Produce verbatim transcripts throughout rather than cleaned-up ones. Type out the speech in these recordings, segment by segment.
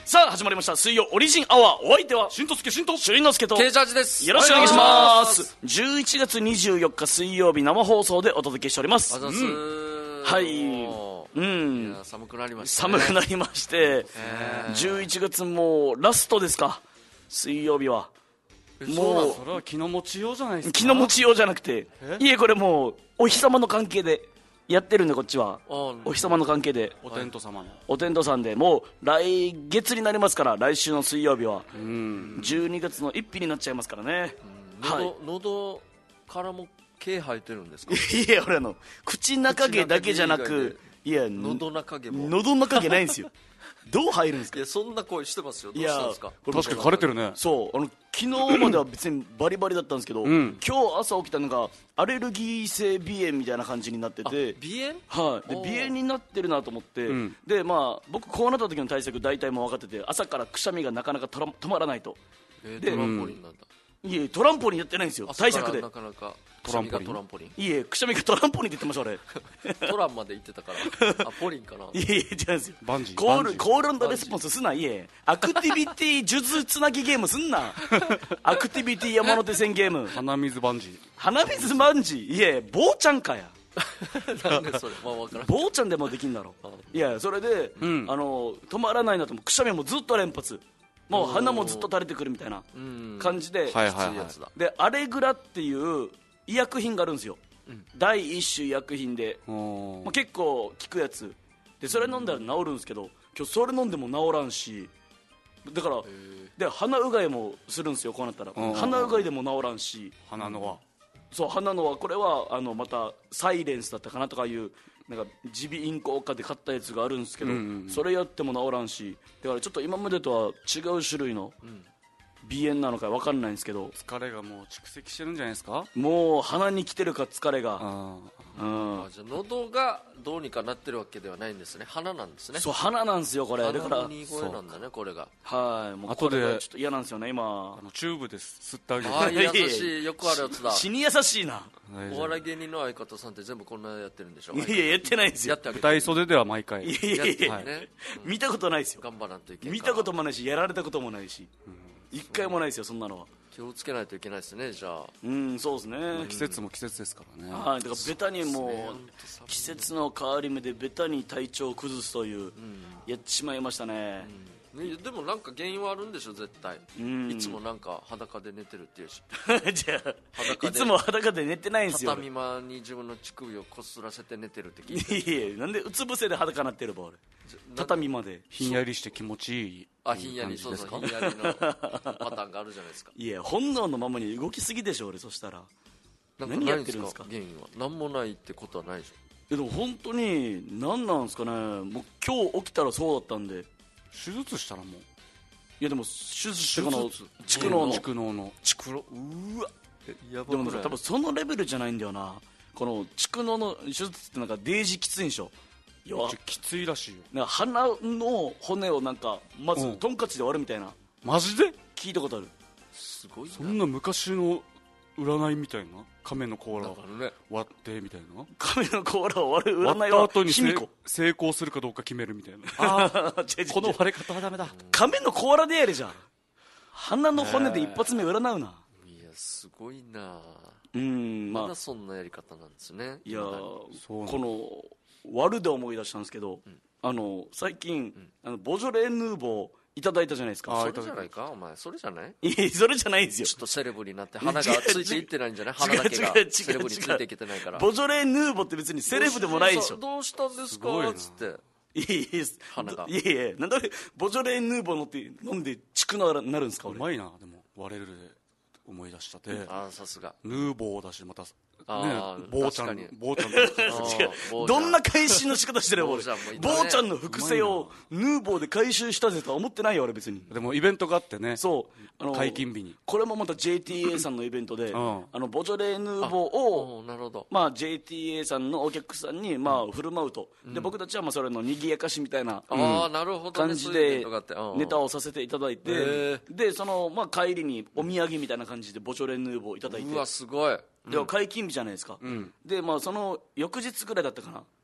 さあ始まりました水曜オリジンアワー。お相手はしんとすけしんとしゅりのすけとケイジャージです。 よろしくお願いします。じゅういちがつにじゅうよっか水曜日生放送でお届けしております。 あざす、うん、 はいうんいや寒くなりましたね。寒くなりまして、 えー、 じゅういちがつもラストですか。水曜日はもうそれは気の持ちようじゃないですか。 気の持ちようじゃなくて、いえこれもうお日様の関係でやってるんで、こっちはお日様の関係でお天道様のお天道さんでもう来月になりますから、来週の水曜日はうんじゅうにがつのいちにちになっちゃいますからね。 うん、喉、はい、喉からも毛生えてるんですか。 いや俺の口中毛だけじゃなく、いや喉中毛も喉中毛ないんですよ。どう入るんですか。 いやそんな声してますよ。どうしたんですか。 確かに枯れてるね。 そうあの昨日までは別にバリバリだったんですけど、うん、今日朝起きたのがアレルギー性鼻炎みたいな感じになってて。 鼻炎、はい、で鼻炎になってるなと思って、うん、でまあ僕こうなった時の対策大体もう分かってて、朝からくしゃみがなかなかとら止まらないと。 えー、でトランポリンなんだ。 いえトランポリンやってないんですよ、対策で。 なかなかくしゃみがトランポリン。 いえくしゃみがトランポリンって言ってました俺。 トランまで言ってたからあポリンかな。 いえいえ違うんですよ。 バンジーコールコール&レスポンスすな。いえアクティビティ数珠つなぎゲームすんな。アクティビティ山手線ゲーム。 鼻水バンジー。 鼻水バンジー。いえ坊ちゃんかや。 なんでそれ、まあ、分からん。 坊ちゃんでもできんだろ。いやそれで、うん、あの止まらないなと、くしゃみもずっと連発、もう鼻もずっと垂れてくるみたいな感じで、 はいはいはい、 でアレグラっていう医薬品があるんですよ、うん、第一種医薬品で、まあ、結構効くやつで、それ飲んだら治るんですけど、今日それ飲んでも治らんし、だからで鼻うがいもするんですよ。こうなったら鼻うがいでも治らんし、 鼻のはそう鼻のはこれはあのまたサイレンスだったかなとかいうなんか耳鼻咽喉科で買ったやつがあるんですけど、うんうんうん、それやっても治らんし、だからちょっと今までとは違う種類の鼻炎なのか分かんないんですけど、 疲れがもう蓄積してるんじゃないですか。 もう鼻に来てるか疲れが。 あ、うん、あじゃあ喉がどうにかなってるわけではないんですね。鼻なんですね。 そう鼻なんですよこれ。だから鼻に声なんだねこれが。 はいもうこれがちょっと嫌なんですよね今。 あのチューブで吸ってあげる。 あ優しいよくあるやつだ。 死に優しいな。 お笑い芸人の相方さんって全部こんなやってるんでしょ。 いやいややってないですよ。 やってあげて。 舞台袖では毎回いやいやいや、はいねうん、見たことないですよ。 頑張らんといけない。 見たこともないしやられたこともないし、一、うん、回もないですよそんなのは。 気をつけないといけないですねじゃあ。 うんそうですね、 季節も季節ですからね。 はい、だからベタにもう季節の変わり目でベタに体調を崩すという、うん、やってしまいましたね、 うん、でもなんか原因はあるんでしょ絶対、うん、いつもなんか裸で寝てるっていうしじゃあいつも裸で寝てないんですよ。 畳間に自分の乳首をこすらせて寝てるって聞いて。 いやいやなんでうつ伏せで裸になってるば俺。畳までひんやりして気持ちいい。 あひんやりそうそうひんやりのパターンがあるじゃないですか。 いや本能のままに動きすぎでしょ俺。そしたら何やってるんですか。 原因は何もないってことはないでしょ。 えでも本当に何なんですかね。もう今日起きたらそうだったんで。 手術したらもう。 いやでも手術してからの蓄膿の蓄膿の蓄膿うわやばでも多分そのレベルじゃないんだよな。この蓄膿の手術ってなんかデージきついんでしょ。 いやきついらしいよ。 なんか鼻の骨をなんかまずトンカチで割るみたいな。 マジで聞いたことある。 すごいな。 そんな昔の占いみたいな。亀の甲羅を割ってみたいな。 亀の甲羅を割る占いは割った後に成功するかどうか決めるみたいな。あこの割れ方はダメだ。 亀の甲羅でやれじゃん。鼻の骨で一発目占うな。いやすごいな。 うんまだそんなやり方なんですね。 いやこの割るで思い出したんですけど、うん、あの最近、うん、あのボジョレ・ヌーボーいただいたじゃないですか。 それじゃないかお前。それじゃない。 いやそれじゃないんですよ。 ちょっとセレブになって鼻がついていってないんじゃない鼻だけがセレブについていけてないから。 ボジョレ・ヌーボーって別にセレブでもないでしょ。 どうしたんですかつっていやいや鼻がいやいやなんでボジョレ・ヌーボーのって飲んで蓄膿になるんですか。 うまいな。でも割れるで思い出したて。 あさすがヌーボーだしまたあね、坊ちゃん坊ちゃんどんな回収の仕方してるよ俺。坊ちゃんの複製をヌーボーで回収したぜとは思ってないよ俺別に。 でもイベントがあってね。 そうあの解禁日にこれもまた ジェーティーエー さんのイベントで、うん、あのボジョレ・ヌーボーをなるほど、 まあ、ジェーティーエー さんのお客さんにまあ振る舞うと、うん、で僕たちはまあそれのにぎやかしみたいな感じでネタをさせていただいて、でそのまあ帰りにお土産みたいな感じでボジョレ・ヌーボーいただいて。 うわすごい。 で解禁日じゃないですか、うん、でまあその翌日ぐらいだったかな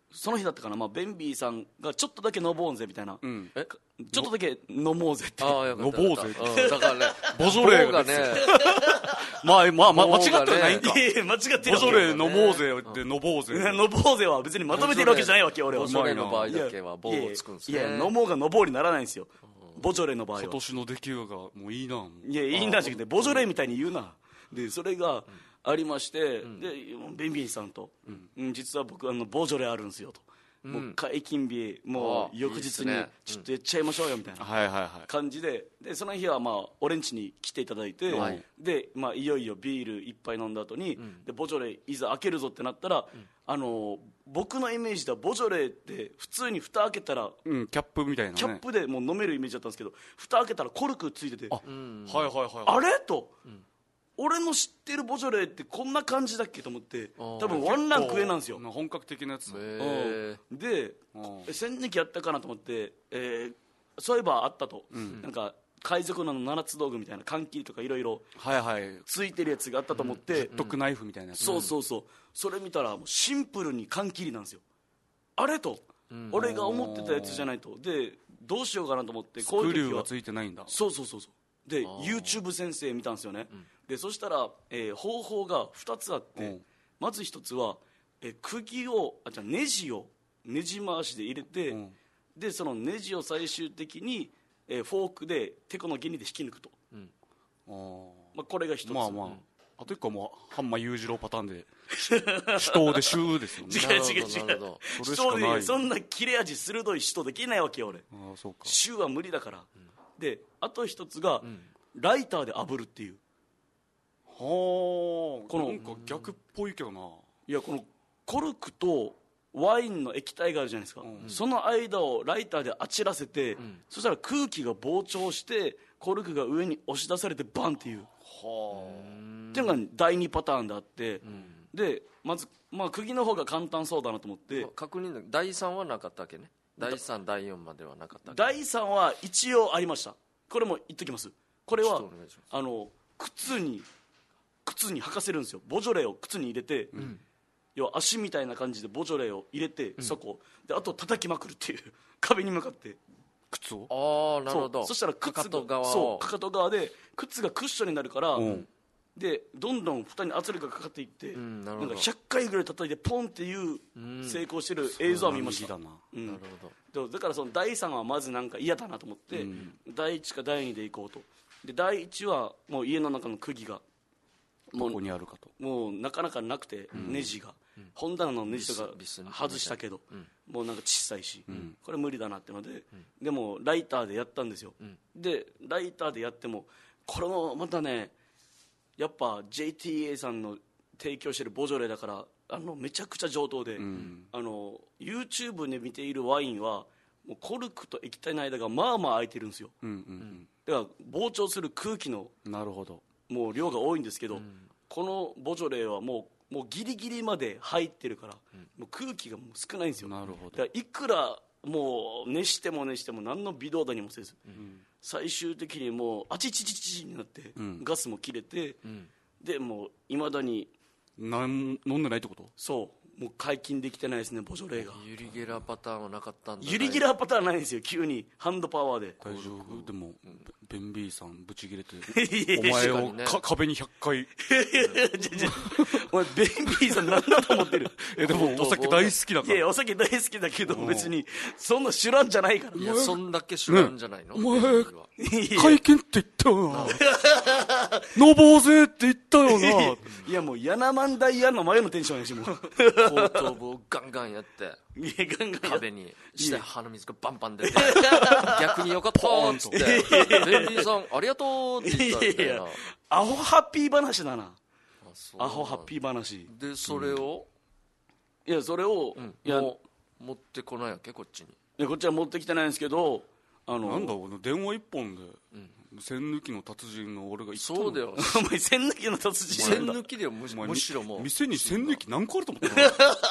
その日だったかな、まあ、ベンビーさんがちょっとだけ飲ぼうぜみたいな、うん、 えちょっとだけ飲もうぜってああよかった飲ぼうぜって、 うん、だからねボジョレーがねまあまあ、まあ、間違ってはないんか、 いやいや間違ってる、 ボジョレー飲もうぜって飲ぼうぜ、 飲ぼうぜは別にまとめてるわけじゃないわけ俺は。 ボジョレーの場合だけは棒をつくんですね。 いやいや飲もうが飲ぼうにならないんですよ、ボジョレーの場合は。 今年の出来がもういいな。 いやいいんだじゃなくてボジョレーみたいに言うな。でそれがありまして、うん、でベンビーさんと、うん、実は僕あのボジョレーあるんですよと、うん、もう解禁日もう翌日にちょっとやっちゃいましょうよみたいな感じで、でその日はまあ俺ん家に来ていただいて、はい、で、まあ、いよいよビール一杯飲んだ後に、うん、でボジョレーいざ開けるぞってなったら、うん、あの僕のイメージではボジョレーって普通に蓋開けたら、 うん、キャップみたいな、ね、 キャップでもう飲めるイメージだったんですけど、蓋開けたらコルクついてて、 あ、うん、はいはいはい、 あれと、うん、俺の知ってるボジョレーってこんな感じだっけと思って、多分ワンランク上なんですよ、 本格的なやつ。 で栓抜きやったかなと思って、えー、そういえばあったと、うん、なんか海賊の七つ道具みたいな缶切りとかいろいろついてるやつがあったと思って、 ジェットクナイフみたいなやつ、 そうそうそう、それ見たらもうシンプルに缶切りなんですよ。あれと、うん、俺が思ってたやつじゃないと。でどうしようかなと思って、 こういう時はスクリューがついてないんだ。 そうそうそうそう、で YouTube 先生見たんですよね、うん、でそしたら、えー、方法がふたつあって、うん、まずひとつは、えー、釘をあじゃネジをネジ回しで入れて、うん、でそのネジを最終的に、えー、フォークでテコの原理で引き抜くと、うん、あまあ、これがひとつ、 まあまあ、うん、あといっこはもうハンマー裕次郎パターンで死闘でシューですよね。 違う違う違う、 それしかない。 そんな切れ味鋭い死闘できないわけよ俺。 あそうか、 シューは無理だから、うん、であと一つが、うん、ライターで炙るっていう。 はあ、このなんか逆っぽいけどな。 いやこのコルクとワインの液体があるじゃないですか、うん、その間をライターであちらせて、うん、そしたら空気が膨張してコルクが上に押し出されてバンっていう、はあ、っていうのがだいにパターンであって、うん、でまず、まあ、釘の方が簡単そうだなと思って、 確認だいさんはなかったわけね。だいさんだいよんまではなかったわけ。 だいさんは一応ありました。これも言っときます。これはあの靴に靴に履かせるんですよ。ボジョレーを靴に入れて、うん、要は足みたいな感じでボジョレーを入れて、うん、そこであと叩きまくるっていう壁に向かって靴を、 ああなるほど。 そ, そしたら靴がかかと側をそうかかと側で靴がクッションになるから、うん、でどんどん蓋に圧力がかかっていって、うん、なるほど、なんかひゃっかいぐらい叩いてポンっていう成功してる映像を見ました。なるほど。だからそのだいさんはまずなんか嫌だなと思って、うん、だいいちかだいにで行こうと。でだいいちはもう家の中の釘がもうどこにあるかと、 もうなかなかなくて、うん、ネジが、うん、本棚のネジとか外したけど、うん、もうなんか小さいし、うん、これ無理だなってので、うん、でもライターでやったんですよ、うん、でライターでやってもこれもまたねやっぱ ジェイティーエー さんの提供してるボジョレーだからあのめちゃくちゃ上等で、うん、あの YouTube で見ているワインはもうコルクと液体の間がまあまあ空いてるんですよ、うんうんうん、だから膨張する空気のなるほどもう量が多いんですけど、うん、このボジョレーはもう、もうギリギリまで入ってるから、うん、もう空気がもう少ないんですよ。 なるほど。 だからいくらもう熱しても熱しても何の微動だにもせず、うん、最終的にもうあちちちちちになって、うん、ガスも切れて、うん、でもういまだになん飲んでないってこと？ そうもう解禁できてないですねボジョレーが。 ユリゲラーパターンはなかったんだ。 ユリゲラーパターンないんですよ。急にハンドパワーで。 大丈夫？でも、うん、ベンビーさんブチ切れてお前を、ね、か壁にひゃっかいお前ベンビーさんなんだと思ってるえでもお酒大好きだから。 いやお酒大好きだけど別にそんな知らんじゃないから。 いやそんだけ知らんじゃないの、ね、 お前解禁って言ったよなのぼうぜって言ったよな。 いやもうヤナマンダイヤの前のテンションやしもう後頭部をガンガンやっていやガンガン壁にして鼻水がバンバン出て逆によかったーっつってベンビーさんありがとうって言ったみたいな。いやいやアホハッピー話だな。アホハッピー話でそれを、 うん、いやそれを、うん、いやも持ってこないわけこっちに。 いやこっちは持ってきてないんですけどあのなんだ電話一本で、うん、栓抜きの達人の俺が言ったの。 そうだよお前栓抜きの達人栓抜きでよ む, むしろもう店に栓抜き何個あると思った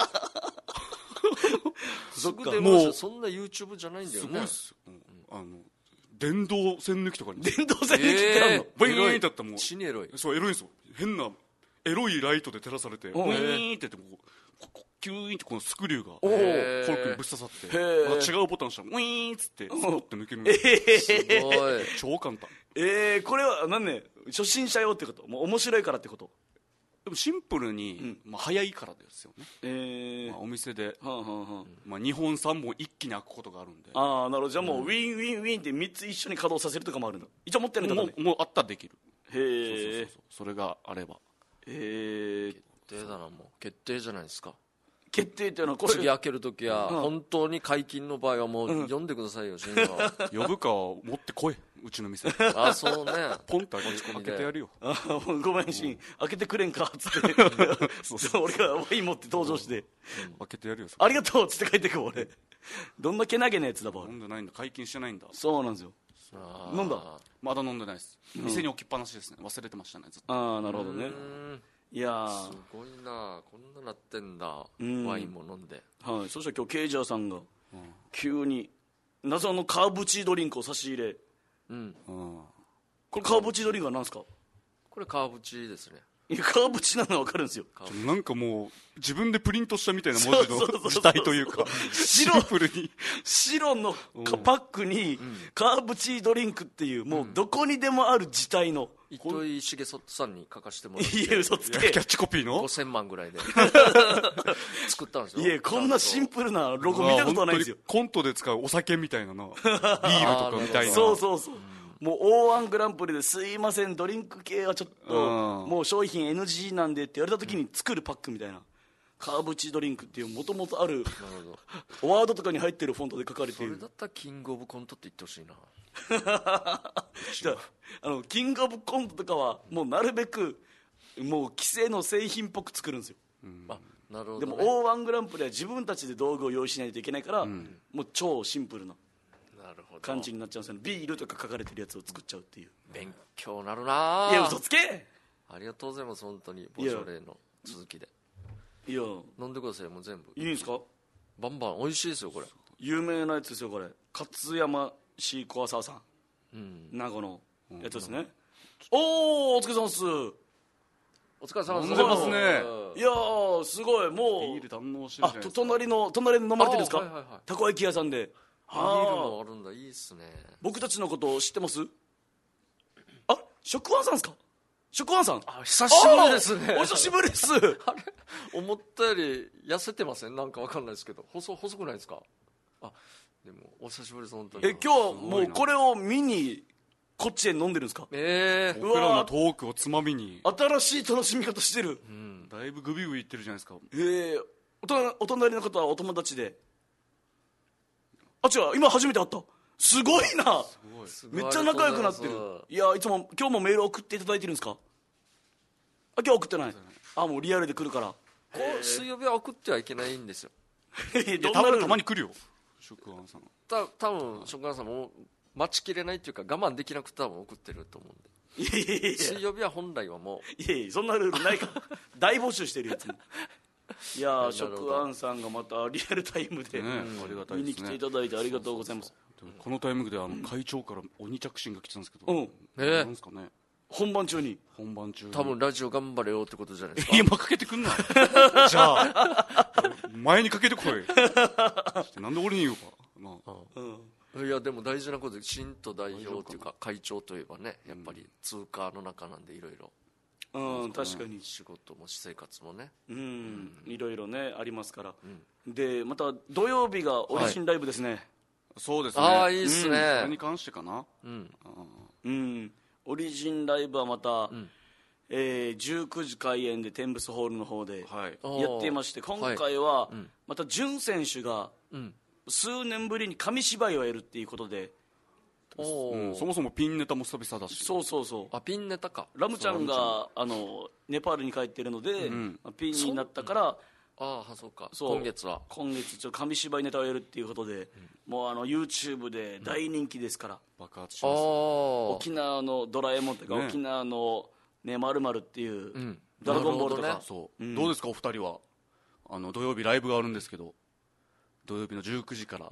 そこでもうそんな YouTube じゃないんだよね。すごいっす、 うん、あの電動栓抜きとかに電動栓抜きってあるの、 えー、ブイーンってやったらもう死にエロい。 そうエロいんですよ。変なエロいライトで照らされてブイーンってやってもうキューンってこのスクリューがおコールクにぶっ刺さってへーまた違うボタン押したらウィーンっつってスポッて抜けるんですすごい。 超簡単。 えー、これは何ね初心者用ってこともう面白いからってことでもシンプルに、まあ、早いからですよね、 えーまあ、お店で、 はあはあはまあ、にほんさんぼん一気に開くことがあるんであ、あーなるほどじゃあもうウィンウィンウィンってみっつ一緒に稼働させるとかもあるんだ一応持ってるんだもねうもうあったらできる。 へそうそうえそうそうそれがあればえー、 決定だな、もう。決定じゃないですか。 決定っていうのはこれ次開けるときは、 うん本当に解禁の場合はもう読んでくださいよ、新郎。 呼ぶか持ってこいうちの店あ、そうね。 ポンと開け開持ち込みでけてやるよ。 あごめんしん開けてくれんかっつって俺がワイン持って登場して開けてやるよそこありがとうっつって帰ってく俺どんなけなげなやつだば俺飲んでないんだ解禁してないんだ。 そうなんですよあ飲んだまだ飲んでないです、店に置きっぱなしですね。忘れてましたねずっと。 ああなるほどねうんいやすーごいな、こんななってんだ。 んワインも飲んで。 はい、そしたら今日ケイジャーさんが急に謎のカーブチードリンクを差し入れうん。 うんこれカーブチードリンクは何ですかこれカーブチですね。 いやカーブチなのは分かるんですよカーちょなんかもう自分でプリントしたみたいな文字そうそうそうそうの字体というかシ白ンプルに白のかパックにカーブチードリンクっていうもうどこにでもある字体の糸井重里さんに書かせてもらっていや嘘つけキャッチコピーのごせんまんぐらいで作ったんですよ。 いやこんなシンプルなロゴ見たことはないですよコントで使うお酒みたいななビールとかみたいな。 そうそうそうもう オーワン グランプリですいませんドリンク系はちょっとうんもう商品 エヌジー なんでって言われた時に作るパックみたいなカーブチードリンクっていうもともとあるなるほど。 ワードとかに入ってるフォントで書かれているそれだったらキングオブコントって言ってほしいな。 じゃああのキングオブコントとかはもうなるべくもう既成の製品っぽく作るんですよあ、なるほど、 でね。 も オーワン グランプリは自分たちで道具を用意しないといけないから、もう超シンプルななるほど。 感じになっちゃうんですよねビールとか書かれてるやつを作っちゃうっていう勉強なるないや嘘つけありがとうございます、本当に。ボジョレーの続きで。 いや飲んでください、もう全部。 いいんですかバンバン美味しいですよ、これ。 有名なやつですよこれ勝山市小浅さんうん。 名護のやつですね、おおお疲れ様ですお疲れ様です。 飲んでますねいやーすごいもうビール堪能してるあとじゃないですか。 隣の隣で飲まれてるんですか、 あはいはいはいたこ焼き屋さんでビールあもあるんだ、いいっすね。 僕たちのことを知ってますあ食安さんですか食安さんあ、久しぶりですね。 あーお久しぶりですあれ思ったより痩せてません？なんかわかんないですけど。細、細くないですか？あ、でも、お久しぶりです、本当に。 え今日はもうこれを見にこっちで飲んでるんですかええー。 僕らのトークをつまみに新しい楽しみ方してる、 だいぶグビグビいってるじゃないですか。 えー、おとお隣の方はお友達であ違う今初めて会ったすごいなめっちゃ仲良くなってるいやいつも今日もメール送っていただいてるんですかあ今日送ってないあもうリアルで来るからこう水曜日は送ってはいけないんですよ。 いやどんなルールたたまに来るよ食安さん。 た多分食感さんも待ちきれないっていうか我慢できなくて多分送ってると思うんで。 いやいやいや水曜日は本来はもいやいやそんなルールないから大募集してるやつにいやーなるほど食安さんがまたリアルタイムで、 ねありがたいですね見に来てい。ただいてありがとうございますこのタイミングであの会長から鬼着信が来てたんですけど、 うんねえなんですかね本番中に本番中にう多分ラジオ頑張れよってことじゃないですか。 今かけてくんなじゃあ前にかけてこいなんで俺に言うかなあうんいやでも大事なことで新党代表っていうか会長といえばねやっぱり通貨の中なんでいろいろうん確かに仕事も私生活もね。 うんいろいろねありますから、でまた土曜日がオリジンライブですね、 そうですね。 ああいいっすそれにね。 関してかな。 うん。 うん、オリジンライブはまた、 んえーじゅうくじ開演でテンブスホールの方ではい。 おーやっていまして今回はんまた潤選手がうん。 数年ぶりに紙芝居をやるっていうことでおうん、そお。 もそもピンネタも久々だし。 そうそうそうあピンネタか。 ラムちゃんがあのネパールに帰ってるので、 んまあピンになったからああそうか。 そう今月は。 今月ちょっと紙芝居ネタをやるっていうことで、もうあの YouTube で大人気ですから、 爆発しああます。 沖縄のドラえもんとか、 ね沖縄のねまるまるっていう、 んドラゴンボールとか、 なるほそう、 うんどうですかお二人は。あの土曜日ライブがあるんですけど、土曜日のじゅうくじから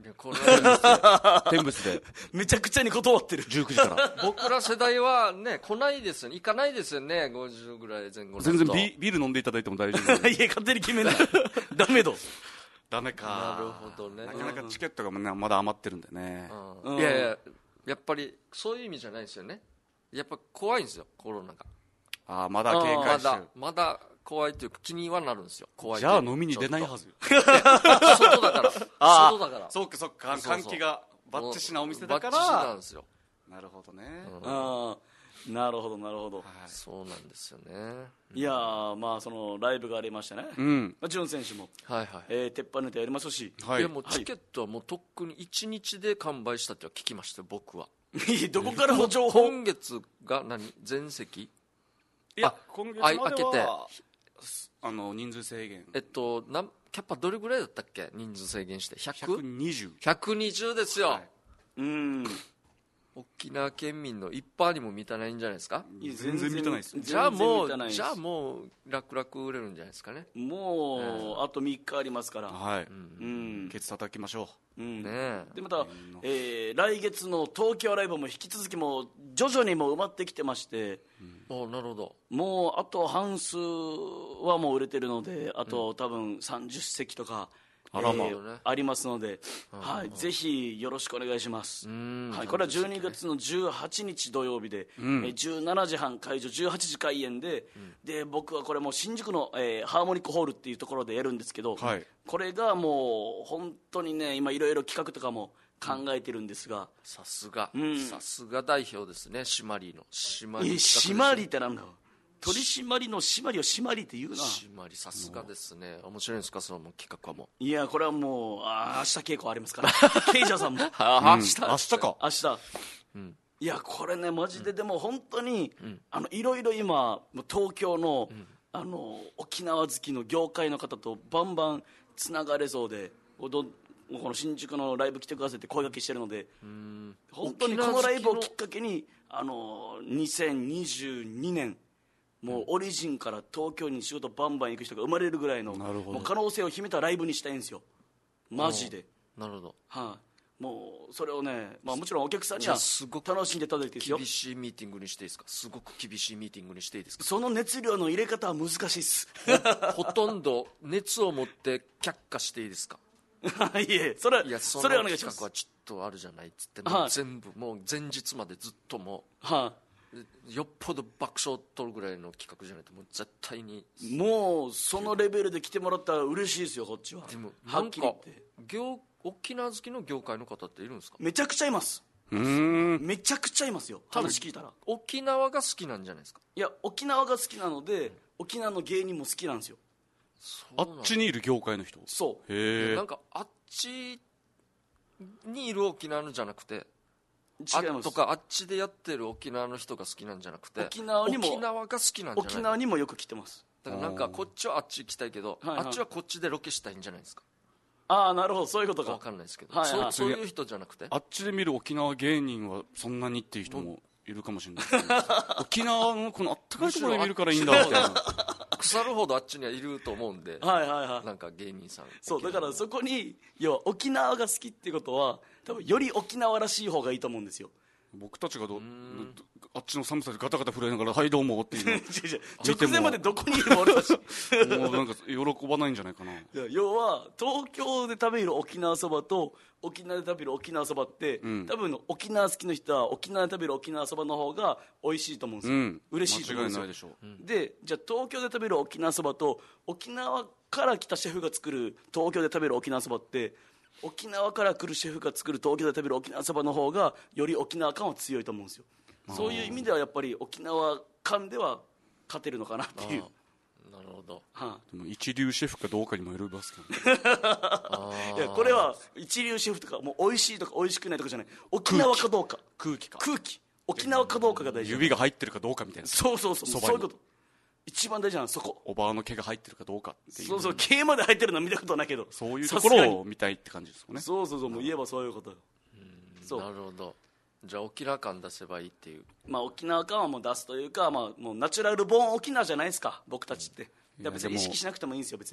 いやこれは天仏でめちゃくちゃに断ってる。 じゅうくじから僕ら世代はね来ないですよね、行かないですよね、ごじゅうぐらい前後の全然ビビール飲んでいただいても大丈夫いや勝手に決めないダメだ。 ダメか。 なるほどね。 なかなかチケットがねまだ余ってるんでね、 うん、いやいややっぱりそういう意味じゃないですよね。やっぱ怖いんですよコロナが。 ああまだ警ま戒してる。 だまだ怖いというか気にはなるんですよ。怖いじゃあ飲みに出ないはずよ。 外だからあ外だからそうかそうか、 そうそう換気がバッチシなお店だかバッチシなら。 んですよ。 なるほどね、 うんああなるほどなるほど、 はい、 そうなんですよね。 いやーまあそのライブがありましたね、 うんまあ、ジュン選手も、 はいはい、 えー鉄板ネタやりますし、 はいいやもうチケットはもうとっくにいちにちで完売したっては聞きましたよ僕は。 いやどこからの情報今月が何全席いやあ今月まではあ開けてあの人数制限えっとなんキャッパどれぐらいだったっけ、人数制限して ひゃく?ひゃくひゃくにじゅう、 ひゃくにじゅうですよ、 はい、 うん沖縄県民の一般にも満たないんじゃないですか。 いや全然満たないですよ。 じゃあもう全然満たないですじゃあもう楽々売れるんじゃないですかね。 もうあとみっかありますから、 はい、 うんケツ叩きましょうんねえでまた、えー来月の東京ライブも引き続きもう徐々にもう埋まってきてまして、 おなるほど。 もうあと半数はもう売れてるので、あと多分さんじゅっせきとか、 あらまえーありますので、はい、ぜひよろしくお願いします。はい、これはじゅうにがつのじゅうはちにち土曜日で、えーじゅうしちじはん会場じゅうはちじ開演で、で僕はこれもう新宿の、えーハーモニックホールっていうところでやるんですけど、 はいこれがもう本当にね今いろいろ企画とかも考えてるんですが、 さすがんさすが代表ですね。シマリのシマいやリ締まりってなんだ取り締まりの締まりを締まりって言うな。 シマリさすがですね。面白いんですかその企画はもう。 いやこれはもうあー明日稽古ありますからケイジャーさんもあう、うん明日か明日、いやこれねマジででも本当に、あのいろいろ今東京の、あの沖縄好きの業界の方とバンバンつながれそうで、こどこの新宿のライブ来てくださいって声掛けしてるので、本当にこのライブをきっかけにあのにせんにじゅうにねんもうオリジンから東京に仕事バンバン行く人が生まれるぐらいのなるほどもう可能性を秘めたライブにしたいんですよマジで。 なるほど。 はい、もうそれをね、まあ、もちろんお客さんにじゃはあすごく楽しんでいただいてですよ。 厳しいミーティングにしていいですか。すごく厳しいミーティングにしていいですか。 その熱量の入れ方は難しいっすほとんど熱を持って却下していいですか。 いえそれはいやそのそれはお願いします。 企画はちょっとあるじゃないっつって、 はいもう全部もう前日までずっともはうよっぽど爆笑を取るぐらいの企画じゃないともう絶対に。 い、もうそのレベルで来てもらったら嬉しいですよこっちは。 でもはっきり言って業沖縄好きの業界の方っているんですか。 めちゃくちゃいます。 うーんめちゃくちゃいますよ話聞いたら。 沖縄が好きなんじゃないですか。 いや沖縄が好きなので沖縄の芸人も好きなんですよ。 あっちにいる業界の人。 そうへえなんかあっちにいる沖縄のじゃなくて違います。 あとかあっちでやってる沖縄の人が好きなんじゃなくて沖縄にも沖縄が好きなんじゃない沖縄にもよく来てます。 だからなんかこっちはあっち行きたいけど、 はいはいあっちはこっちでロケしたいんじゃないですか。 ああなるほどそういうことか。 わかんないですけど、 はいはいそうそういう人じゃなくてあっちで見る沖縄芸人はそんなにっていう人もいるかもしれないですね沖縄のこのあったかいところで見るからいいんだみたいな腐るほどあっちにはいると思うんで、 はいはいはい。 なんか芸人さんそうだからそこに要は沖縄が好きってことは多分より沖縄らしい方がいいと思うんですよ。 僕たちがどあっちの寒さでガタガタ震えながら「はいどうも」っていうの違う違う直前までどこにいる俺たちもうなんか喜ばないんじゃないかな。 いや要は東京で食べる沖縄そばと沖縄で食べる沖縄そばって、 ん多分沖縄好きの人は沖縄で食べる沖縄そばの方が美味しいと思うんですよ、 うん嬉しいと思うんですよ。 間違いないでしょう。 でじゃあ東京で食べる沖縄そばと沖縄から来たシェフが作る東京で食べる沖縄そばって沖縄から来るシェフが作る東京で食べる沖縄そばの方がより沖縄感は強いと思うんですよ。そういう意味ではやっぱり沖縄感では勝てるのかなっていう。 なるほど。 はでも一流シェフかどうかにもよりますけど、ね、 い、いやこれは一流シェフとかもう美味しいとか美味しくないとかじゃない、沖縄かどうか空気か空気沖縄かどうかが大事。 指が入ってるかどうかみたいな、 そうそうそうそばにそういうこと一番大事なのそこ。 おばあの毛が入ってるかどうかっていう、 そうそう毛まで入ってるのは見たことないけどそういうところを見たいって感じですよね。 そうそうそうもう言えばそういうことよ。そうなるほど。じゃあ沖縄感出せばいいっていう。 まあ沖縄感はもう出すというか、まあ、もうナチュラルボーン沖縄じゃないですか僕たちって。だから別に意識しなくてもいいんですよ別に。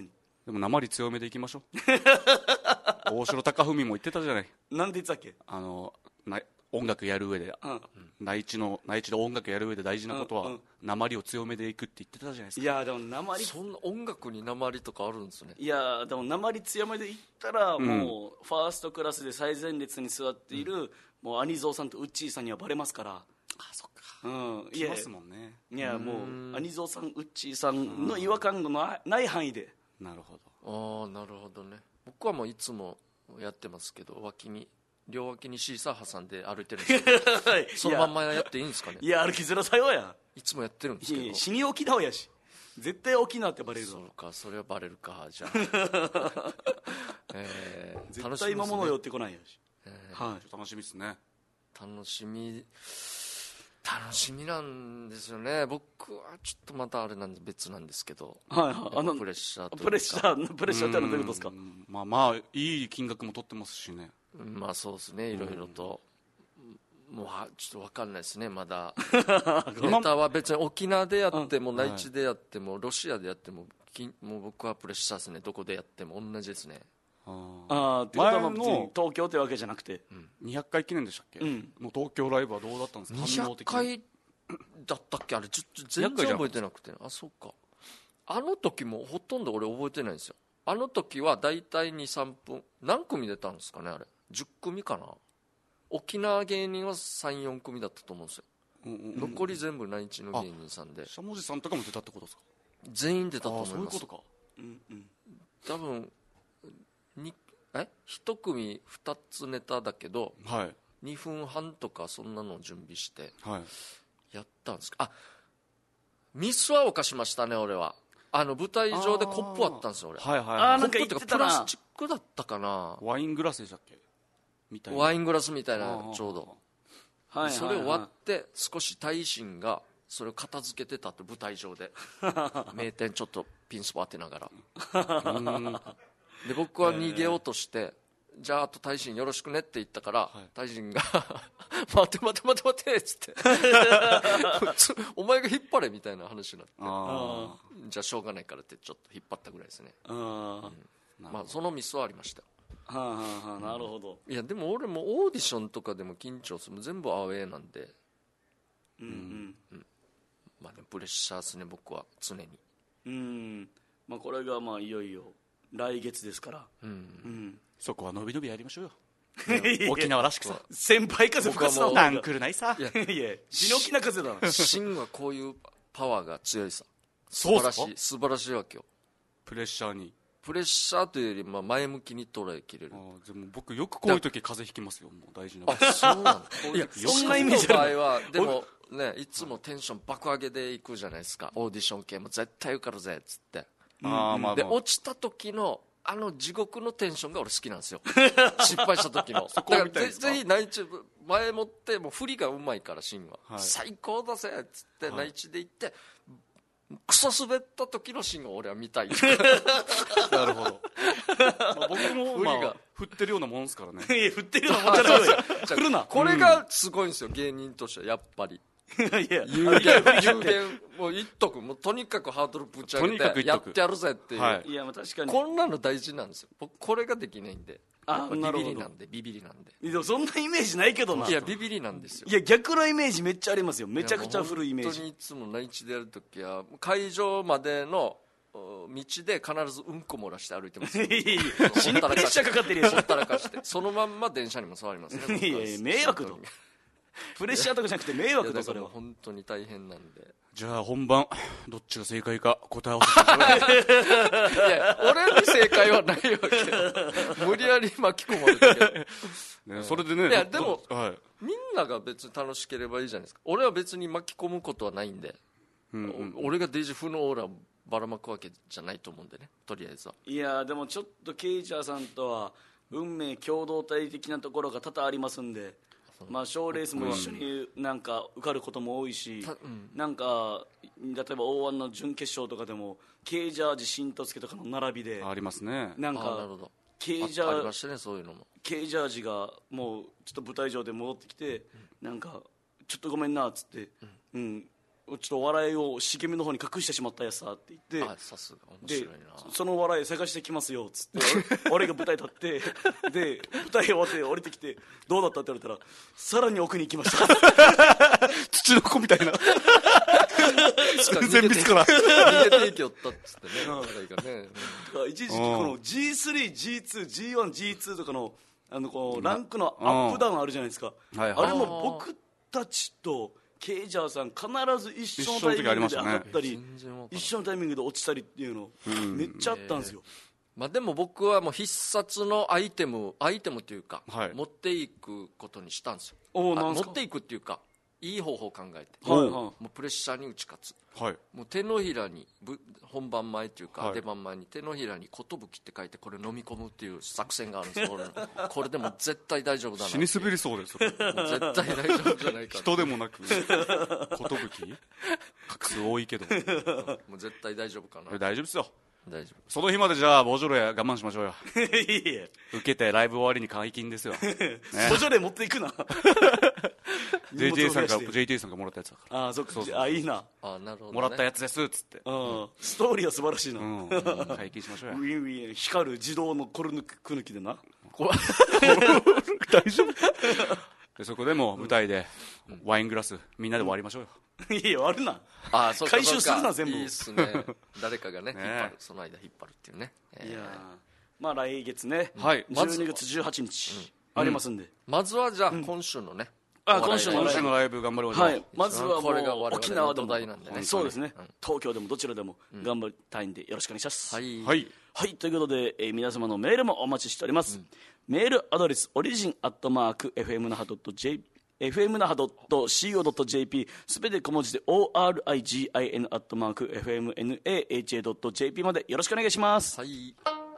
でも訛り強めでいきましょう大城貴文も言ってたじゃない。 なんで言ってたっけ。 あのな音楽やる上で、うん、内地の内地で音楽やる上で大事なことは、うんうん、訛りを強めでいくって言ってたじゃないですか。 いやでも訛りそんな音楽に訛りとかあるんですね。 いやでも訛り強めでいったら、うん、もうファーストクラスで最前列に座っている、うん、もう兄蔵さんとウッチーさんにはバレますから。 あそっか、 うん、 来ますもんね。 いやもう兄蔵さんウッチーさんの違和感のない範囲で。 なるほど。ああなるほどね。僕はもういつもやってますけど、脇に両脇にシーサー挟んで歩いてるんですけどそのまんまやっていいんですかね。 いや歩きづらさよや。 いつもやってるんですけど。いや死に沖縄やし絶対沖縄ってバレるぞ。 そうか、それはバレるか。じゃあ、 えー、絶対魔物寄ってこないやし、 えーはい、楽しみですね。 楽しみ楽しみなんですよね。僕はちょっとまたあれなんで別なんですけど、 はいはい、あのプレッシャーというかプレッシャープレッシャーってのはどういうことですか。 まあまあいい金額も取ってますしね。 まあそうですね、いろいろと、うん、もうはちょっと分かんないですねまだネタは別に沖縄でやっても、うん、内地でやっても、はい、ロシアでやっても、もう僕はプレッシャーですね。どこでやっても同じですね。 ああってことは東京ってわけじゃなくて、 うん、にひゃっかい記念でしたっけ、うん、もう東京ライブはどうだったんですか。 にひゃっかいだったっけあれ。ちょっと全然覚えてなくて。あそうか、あの時もほとんど俺覚えてないんですよ。あの時はだいたいにさんぷん何組出たんですかね。あれじゅっくみかな。沖縄芸人はさんよんくみだったと思うんですよ、うんうんうん、残り全部内地の芸人さんで。 しゃもじさんとかも出たってことですか。 全員出たと思います。 そういうことか、 うんうん、多分にえいち組ふたつネタだけど、はい、にふんはんとかそんなのを準備してやったんですか、はい、あミスは犯しましたね俺は。あの舞台上でコップあったんですよ俺。 はいはいはい、あなんか言ってたな。 プラスチックだったかな。 ワイングラスでしたっけみたいな。 ワイングラスみたいなちょうど、はいはいはい、それ終わって少し大臣がそれを片付けてたって舞台上で名店ちょっとピンスポ当てながらうんで僕は逃げようとして、えー、じゃああと大臣よろしくねって言ったから、はい、大臣が待て待て待て待てっつってお前が引っ張れみたいな話になって、あじゃあしょうがないからってちょっと引っ張ったぐらいですね。あ、うん、まあそのミスはありました。 はあはあはあ、なるほど。 いやでも俺もオーディションとかでも緊張する全部アウェーなんで、うんうんうん、まあでもプレッシャーですね僕は常に。 うん、まあこれがまあいよいよ来月ですから、うんうん、 そこは伸び伸びやりましょうよ沖縄らしくさ。 先輩風吹かすのなんくるないさ。 いやいや地の気な風だな。 芯はこういうパワーが強いさ。素晴らしい素晴らしいわけよ。 プレッシャーにプレッシャーというよりまあ前向きに捉えきれる。 あでも僕よくこういう時風邪ひきますよ。もう大事な。 あそうなの。 いやそんなイメージある。 の場合はでもねいつもテンション爆上げでいくじゃないですか。オーディション系も絶対受かるぜっつって。あまあまあで落ちた時のあの地獄のテンションが俺好きなんですよ失敗した時のだからぜぜひ内地前もってもう振りがうまいからシンは、はい、最高だぜっつって内地で行って、はい、クソ滑った時のシンを俺は見たいなるほど、まあ、僕も、まあ、振ってるようなもんですからね。 いや振ってるようなもんじゃないよ振るな。 これがすごいんですよ芸人としてはやっぱりいや有限有限もう言っとくもうとにかくハードルぶち上げてやってやるぜっていう、はい、 いやまあ確かにこんなの大事なんですよ。僕これができないんで。あビビりなんでビビりなんで。 でもそんなイメージないけどな。 いやビビりなんですよ。 いや逆のイメージめっちゃありますよ。めちゃくちゃ古いイメージ。 本当にいつも内地でやるときは会場までの道で必ずうんこ漏らして歩いてますよ。 死にプレッシャーかかってるやん。 ほったらかしてそのまんま電車にも座りますね。 いやいや迷惑だ。プレッシャーとかじゃなくて迷惑だ。それは本当に大変なんで。 じゃあ本番どっちが正解か答え合わせていや俺に正解はないわけ無理やり巻き込まれたけど、 ね、それでね。 いやでも、はい、みんなが別に楽しければいいじゃないですか。俺は別に巻き込むことはないんで、うんうん、俺がデジフのオーラをばらまくわけじゃないと思うんでねとりあえずは。 いやでもちょっとケイチャーさんとは運命共同体的なところが多々ありますんで、まあ、賞レースも一緒になんか受かることも多いし、うん、なんか例えば オーワン の準決勝とかでもケイジャージ新十津とかの並びでありますね。 なんかケイジャー、 ありましたねそういうのも。 ケイジャージがもうちょっと舞台上で戻ってきて、うん、なんかちょっとごめんなっつって、うん、うん、 ちょっと笑いを茂みの方に隠してしまったやつさって言って、 あさすが面白いな。 でその笑い探してきますよっつって俺, 俺が舞台立ってで舞台終わって降りてきてどうだったって言われたらさらに奥に行きました土の子みたいな全密から逃げていきよったっつってね、 うん、一時期この ジースリー、ジーツー、ジーワン、ジーツー とかのあのこうランクのアップダウンあるじゃないですか、うんはいはい、あれも僕たちとケイジャーさん必ず一緒のタイミングで上がったり、一緒のタイミングで落ちたりっていうのめっちゃあったんですよ、 えーまあ、でも僕はもう必殺のアイテムアイテムというか、はい、持っていくことにしたんですよ。 おなんすか。 持っていくっていうかいい方法を考えて、 はいはい、 もうプレッシャーに打ち勝つ、 はい、 もう手のひらに本番前というか、はい、出番前に手のひらに寿って書いてこれ飲み込むっていう作戦があるんですよこれでも絶対大丈夫だな。 死に滑りそうですそれ絶対大丈夫じゃないか人でもなく寿画数多いけどもう絶対大丈夫かな。 大丈夫ですよ。 大丈夫。 その日までじゃあボジョレ我慢しましょうよいいえ受けてライブ終わりに解禁ですよ、ね、 ボジョレ持っていくなジェイティー さんが ジェイティー さんがもらったやつだから。 ああそっか。そうそう、あいいな。 あなるほど、ね、 もらったやつですっつって、 うん、ストーリーは素晴らしいな、うん、 解禁しましょうよウィンウィン光る自動のコルヌク抜きでな大丈夫でそこでも舞台でワイングラスみんなで割りましょうよ、 うん、いいよ割るな。 あそうか回収するな全部。 いいっすね誰かがね引っ張る、その間引っ張るっていうね、えー、 いやまあ来月ね、 はい、 じゅうにがつじゅうはちにち、うん、ありますんで、 まずはじゃあ今週のね、 うん、あ今週のライブ頑張りましょう、 はい、まずはもう沖縄でもなんで、ね、 そうですね、うん、東京でもどちらでも頑張りたいんでよろしくお願いします、 はい、 はいはい、ということで、えー、皆様のメールもお待ちしております、うん、メールアドレスオリジンアットマーク エフエム 那覇 ドット ジェーピーエフエム 那覇 ドット シーオー ドット ジェーピー すべて小文字で オーアールアイジーアイエヌ アットマーク エフエムナハ ドット ジェーピー までよろしくお願いします。 はい。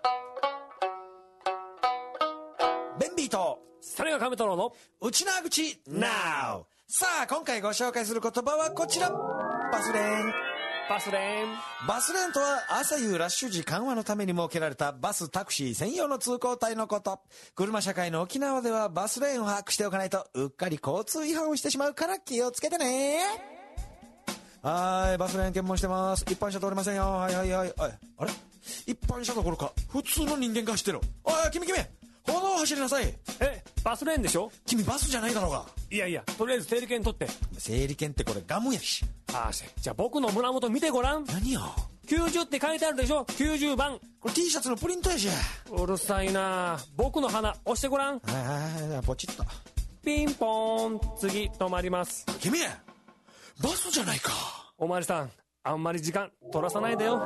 ベンビーとサネガカメ太郎の内縄口 Now。 さあ今回ご紹介する言葉はこちら。バスレーン。 バスレーン。 バスレーンとは朝夕ラッシュ時緩和のために設けられたバスタクシー専用の通行帯のこと。車社会の沖縄ではバスレーンを把握しておかないとうっかり交通違反をしてしまうから気をつけてね。はい、バスレーン検問してます。一般車通れませんよ。はいはいはい。あれあれ一般車どころか普通の人間が走ってる。おい君君歩道を走りなさい。 えバスレーンでしょ。 君バスじゃないだろうが。 いやいやとりあえず整理券取って。 整理券ってこれガムやし。 ああじゃあ僕の胸元見てごらん。 何よきゅうじゅうって書いてあるでしょ。きゅうじゅうばん。 これ T シャツのプリントやし。 うるさいな。僕の鼻押してごらん。 はいはいはいポチッと。 ピンポーン次止まります。 君バスじゃないか。 おまわりさんあんまり時間取らさないでよ。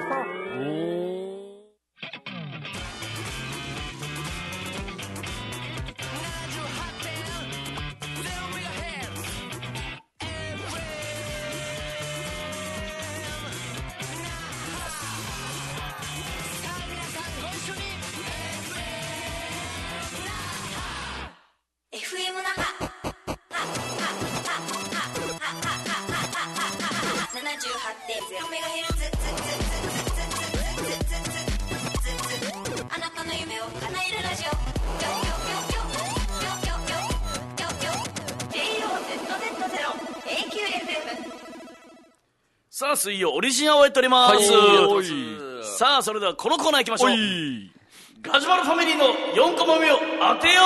さあ水曜オリジナルをやっております、 はい、 さあそれではこのコーナー行きましょう。ガジュマルファミリーのよんコマ目を当てよ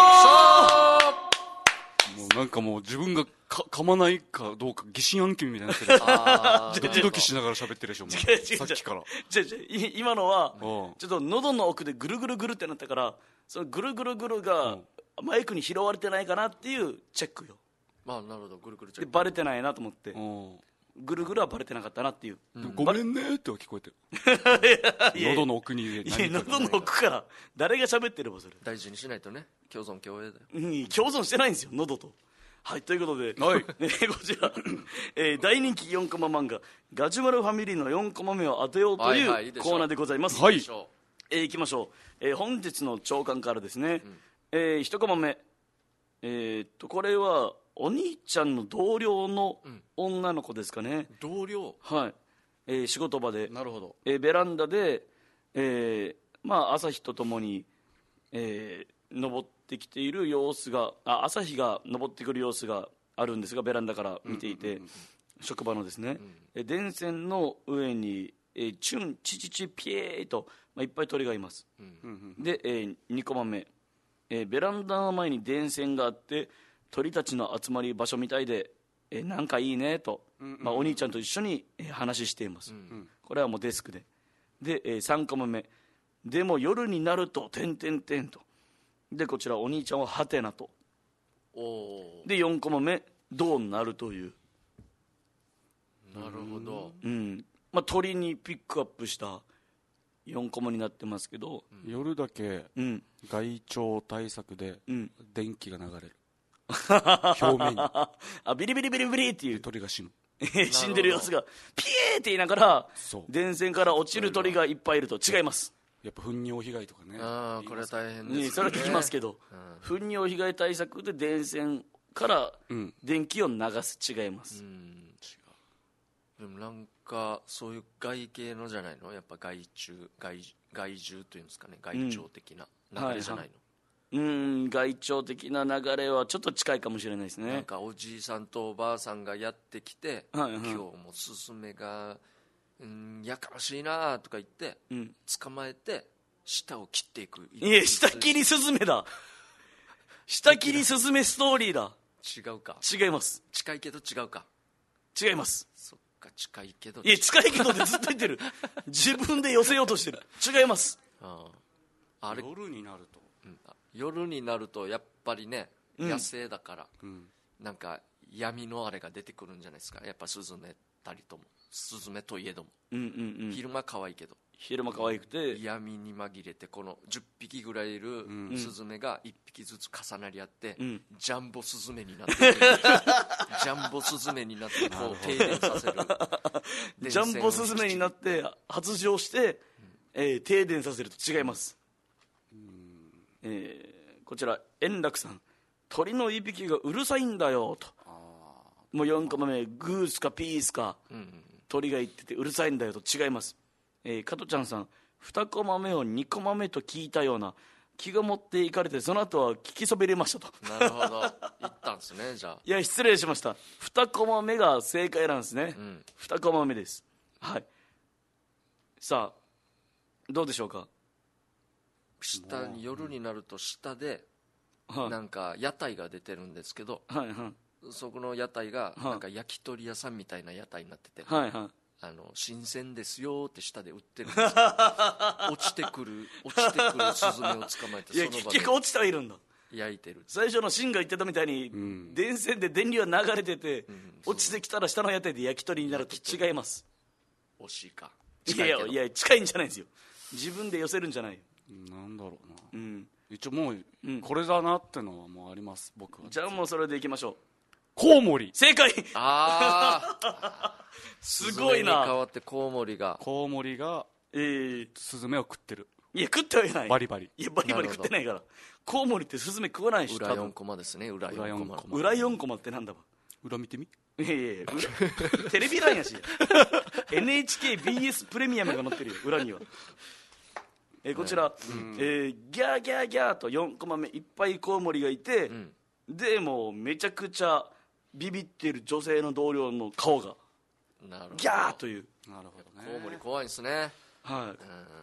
う。もうなんかもう自分がか噛まないかどうか疑心暗鬼みたいになってる。ドキドキしながら喋ってるでしょ。もうさっきから違う違う今のはちょっと喉の奥でぐるぐるぐるってなったから、そのぐるぐるぐるがマイクに拾われてないかなっていうチェックよ。 まあなるほどぐるぐるチェックでバレてないなと思って、ぐるぐるはバレてなかったなっていう、 うん、ごめんねっては聞こえてる喉の奥にいや喉の奥から誰が喋ってればそれ大事にしないとね。共存共栄だよ、 うん、共存してないんですよ喉と。はいということで、 はいえー、こちら、えー、大人気よんコマ漫画ガジュマルファミリーのよんコマ目を当てようという、はいはい、コーナーでございます。 はい、 えー、いきましょう、えー、本日の朝刊からですね、うんえー、いちコマ目、えー、っとこれはお兄ちゃんの同僚の女の子ですかね、 うん、同僚はい、えー、仕事場でなるほど、 えー、ベランダで、えーまあ、朝日とともに、えー、登ってきている様子があ朝日が登ってくる様子があるんですがベランダから見ていて、 職場のですね、うん、電線の上に、えー、チュンチチチピエーと、まあ、いっぱい鳥がいます、うん、で、えー、にコマ目、えー、ベランダの前に電線があって鳥たちの集まり場所みたいで、えー、なんかいいねと、うんうんまあ、お兄ちゃんと一緒に、えー、話しています、うん、これはもうデスクでで、えー、さんコマ目でも夜になるとてんてんてんとでこちらお兄ちゃんはハテナとおでよんコマ目どうなるというなるほど、 うんまあ、鳥にピックアップしたよんコマになってますけど、 うん、夜だけ害鳥対策で電気が流れる、うん、表面にあビリビリビリビリっていう鳥が死ぬ死んでる様子がピエーって言いながら電線から落ちる鳥がいっぱいいると違います。 やっぱ糞尿被害とかねあこれは大変ですね、 それは聞きますけど、うん、糞尿被害対策で電線から電気を流す違います、うん、 違うでもなんかそういう害系のじゃないのやっぱ害虫 害, 害獣というんですかね害鳥的な流れじゃないの、 うんはいはい、うん害鳥的な流れはちょっと近いかもしれないですね。 なんかおじいさんとおばあさんがやってきて、はいはい、今日もスズメがうんやかましいなとか言って、うん、捕まえて舌を切っていく。 いや舌切りスズメだ舌切りスズメストーリーだ。 違うか違います。 近いけど違うか違います。 そっか近いけどいや近いけどってずっと言ってる自分で寄せようとしてる。違います。 ああれ夜になると、 うん、夜になるとやっぱりね、うん、野生だから、うん、なんか闇のあれが出てくるんじゃないですかやっぱスズメたりともスズメといえども、うんうんうん、昼間可愛いけど昼間可愛くて闇に紛れてこのじゅっぴきぐらいいるスズメがいっぴきずつ重なり合って、うん、ジャンボスズメになってジャンボスズメになってこう停電させるジャンボスズメになって発情して、うんえー、停電させると違います、うんえー、こちら円楽さん鳥のいびきがうるさいんだよともうよんコマ目グースかピースか、うんうん、鳥が言っててうるさいんだよと違います、えー、加トちゃんさんにコマ目をにコマ目と聞いたような気が持っていかれてその後は聞きそびれましたと。 なるほど言ったんですねじゃあ。 いや失礼しましたにコマ目が正解なんですね、うん、にコマ目です。はいさあどうでしょうか。 下に夜になると下でなんか屋台が出てるんですけど、はいはいそこの屋台がなんか焼き鳥屋さんみたいな屋台になってて、はいはい、あの新鮮ですよって下で売ってるんですよ落ちてくる落ちてくるスズメを捕まえていやその場で結局落ちてはいるんだ焼いてる。 最初のシンが言ってたみたいに、うん、電線で電流は流れてて、うん、落ちてきたら下の屋台で焼き鳥になると違います。 惜しいかいやいや近いんじゃないんですよ。自分で寄せるんじゃないよ。 なんだろうな、うん、一応もう、うん、これだなってのはもうあります僕は。 じゃあもうそれでいきましょう。 コウモリ正解。 ああすごいな。 変わってコウモリがコウモリが、えー、スズメを食ってる。 いや食ってはいない。 バリバリいやバリバリ食ってないから。コウモリってスズメ食わないし。 裏よんコマですね。裏よんコマ。 裏よんコマってなんだわ。 裏見てみ。 いやいやいやテレビ欄やしエヌエイチケービーエス プレミアムが載ってるよ裏には。えー、こちら、うんえー、ギャーギャーギャーとよんコマ目いっぱいコウモリがいて、うん、でもうめちゃくちゃビビってる女性の同僚の顔がギャーという。 なるほどね。コウモリ怖いですね。 はい。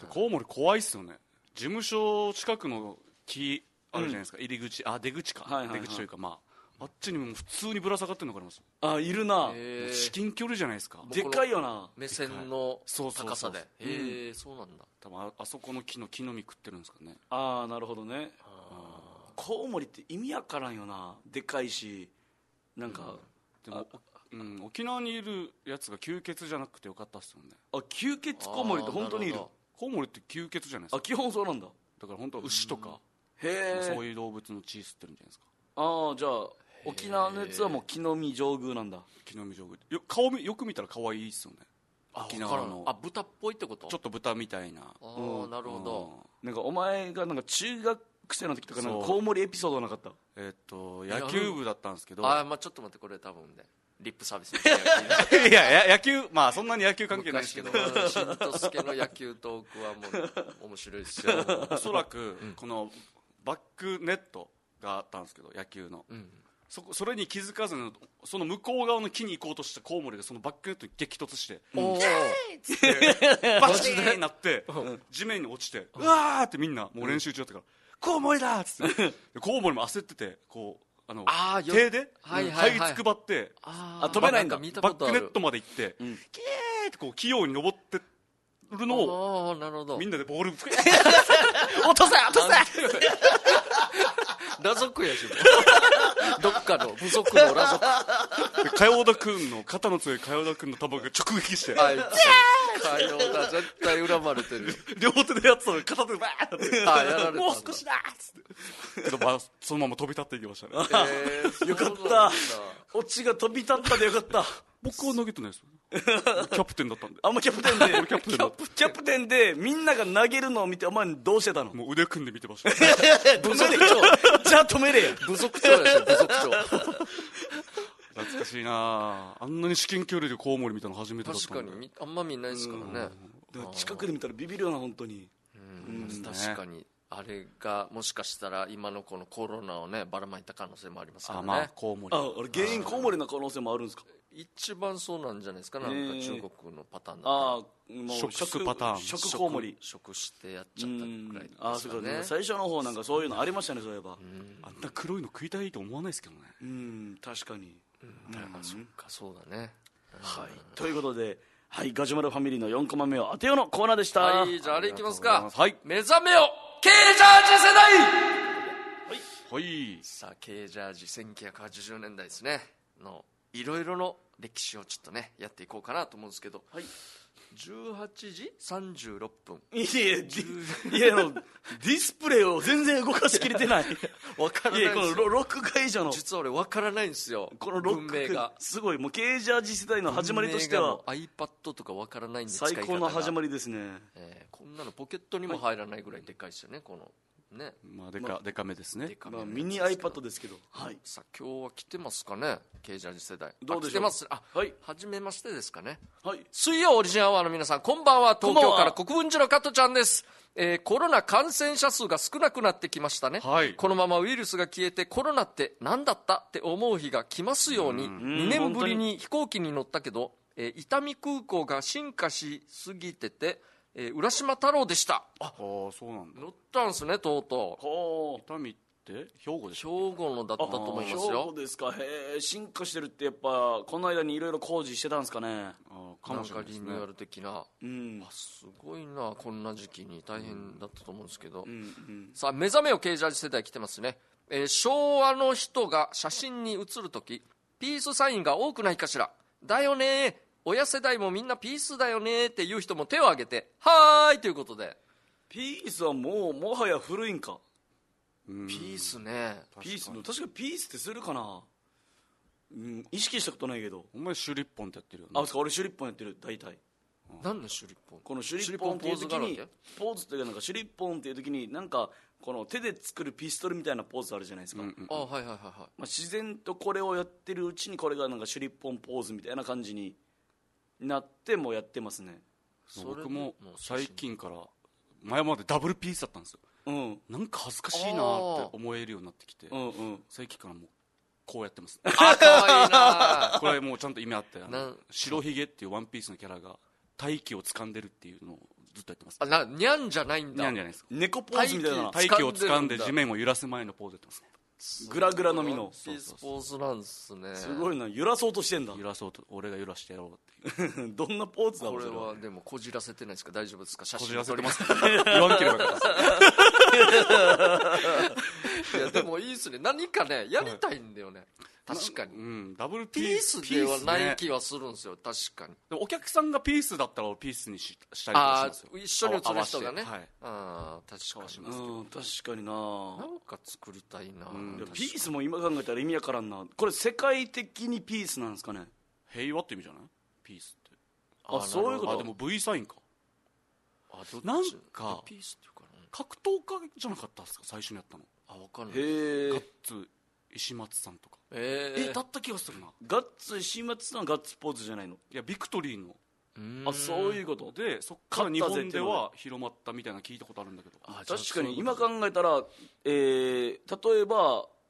コウモリ怖いっすよね。事務所近くの木あるじゃないですか、うん、入り口あ出口か、はいはいはい、出口というかまああっちにも普通にぶら下がってるの分かります。 あいるな。 至近距離じゃないですか。 でっかいよな目線の高さで。へえそうなんだ。 多分 あ, あそこの木の木の実食ってるんですかね。 ああなるほどね。コウモリって意味わからんよな。でかいしなんか、 うん、でもうん、沖縄にいるやつが吸血じゃなくてよかったっすよね。 あ吸血コウモリって本当にいる。 コウモリって吸血じゃないですか。 あ基本そうなんだ。 だから本当は牛とか、うん、 へそういう動物の血吸ってるんじゃないですか。 ああじゃあ沖縄のやつはもう木の実上宮なんだ。 木の実上宮よ顔よく見たら可愛いっすよね。沖縄のあ豚っぽいってこと。 ちょっと豚みたいな。ああ、うん、なるほど。 なんかお前がなんか中学生の時とかなんかコウモリエピソードなかった。 えー、っと野球部だったんですけど。 あ、まあ、ちょっと待ってこれ多分ねリップサービスいや野球まあそんなに野球関係ないですけどしんとすけの野球トークはもう面白いですよおそらくこのバックネットがあったんですけど野球の、うん、 そ, それに気づかずにその向こう側の木に行こうとしたコウモリがそのバックネットに激突して、うん、キャーッつってバチーンなって、うん、地面に落ちて、うん、うわーってみんなもう練習中だったから、うん、コウモリだーっつってコウモリも焦っててこうあのあ手で這いつくばってあ飛べないんだ。 バックネットまで行って、うん、キーってこう器用に登ってるのをなるほどみんなでボール落とせ落とせ裸族やしどっかの部族の裸族かようだくんの肩の強いかようだくんの球が直撃してあいつかようだ絶対恨まれてる両手でやってたのに片手でバーってあやられたもう少しだっつってけど、まあ、そのまま飛び立っていきましたね、 えー、よかったオチが飛び立ったでよかった僕は投げてないですキャプテンだったんであんまキャプテンでキャプテンだったキャプテンでみんなが投げるのを見てお前どうしてたの？ もう腕組んで見てました部族長じゃあ止めれや部族長でしょ部族長懐かしいなあんなに至近距離でコウモリ見たの初めてだったんで確かにあんま見ないですからね近くで見たらビビるよな本当にうん、うん、確かにあれがもしかしたら今のこのコロナをねばらまいた可能性もありますからね。あ、まあ、 コウモリああれ原因コウモリの可能性もあるんですか？ 一番そうなんじゃないですか。なんか中国のパターンだったらあもう食パターン食コウモリ食してやっちゃったくらいですかね。 あそうか最初の方なんかそういうのありましたねそういえばあんな黒いの食いたいと思わないですけどねうん確かにうんあそっかそうだねはいということではいガジュマルファミリーのよんコマ目を当てようのコーナーでしたはいじゃああれいきますかはい目覚めよKジャージ世代はい、はい、 さあ Kジャージせんきゅうひゃくはちじゅうねんだいですねのいろいろの歴史をちょっとねやっていこうかなと思うんですけど、はい、じゅうはちじさんじゅうろっぷんいやいやいやディスプレイを全然動かしきれてない分からないですよ。いやこのロック会場の実は俺分からないんですよこのロックがすごいもう K ジャージ世代の始まりとしては iPad とか分からないんで最高の始まりですね、 えー、こんなのポケットにも入らないぐらいでかいですよねこのねまあでか、まあ、でかめですねでかめまあ、ミニ iPad ですけど、はい、 さあ今日は来てますかね K ジャージ世代どうでしょう来てますあ、 はい、 初めましてですかね、 はい、 水曜オリジンアワーの皆さんこんばんは東京から国分寺の加トちゃんです、えー、コロナ感染者数が少なくなってきましたね、はい、このままウイルスが消えてコロナって何だったって思う日が来ますようににねんぶりに飛行機に乗ったけど、えー、伊丹空港が進化しすぎててえー、浦島太郎でした。 ああそうなんだ乗ったんすねとうとう伊丹って兵庫でしょ兵庫のだったと思いますよ。 兵庫ですかへえ進化してるってやっぱこの間にいろいろ工事してたんですかねあかもしれないですねなんかリニューアル的な、うん、あすごいなこんな時期に大変だったと思うんですけど、うんうん、さあ目覚めよKジャージ世代来てますね、えー、昭和の人が写真に写るときピースサインが多くないかしらだよね親世代もみんなピースだよねっていう人も手を挙げてはーいということでピースはもうもはや古いんかピースねピースの確かピースってするかな、うん、意識したことないけどお前シュリッポンってやってるよねあそう俺シュリッポンやってる大体何のシュリッポンこのシュリッポンっていう時にポーズっていうかなんかシュリッポンっていう時になんかこの手で作るピストルみたいなポーズあるじゃないですか、うんうん、 あはいはいはいはい、 まあ、自然とこれをやってるうちにこれがなんかシュリッポンポーズみたいな感じになってもやってますね僕も最近から前までダブルピースだったんですよ、うん、なんか恥ずかしいなって思えるようになってきて、うんうん、最近からもうこうやってますあかわいいなこれもうちゃんと意味あって白ひげっていうワンピースのキャラが大気を掴んでるっていうのをずっとやってますあなニャンじゃないんだニャンじゃないです猫ポーズみたいな大気を掴んで地面を揺らす前のポーズやってますねグラグラの実のピースポーズなんですねすごいな揺らそうとしてんだ揺らそうと俺が揺らしてやろうっていうどんなポーズだろうこれはでもこじらせてないですか大丈夫ですか写真こじらせてます言わんければよかったいやでもいいですね何かねやりたいんだよね、はい、確かに、 うん、ダブルピースではない気はするんですよ確かにでもお客さんがピースだったらピースに し, したりとかしますよあ一緒に写る人がね、 はい、 あ確かに、 うん、確かにななんか作りたいな、うん、 ピースも今考えたら意味わからんなこれ世界的にピースなんですかね平和って意味じゃないピースってあそういうことあでも V サインかあどっちなんかピースっていうかな格闘家じゃなかったですか最初にやったのあ分かんないへえガッツ石松さんとかえー、 えだった気がするなガッツ石松さんはガッツポーズじゃないのいやビクトリーのあそういうことでそっから日本では広まったみたいな聞いたことあるんだけどあ確かに今考えたら、えー、例えば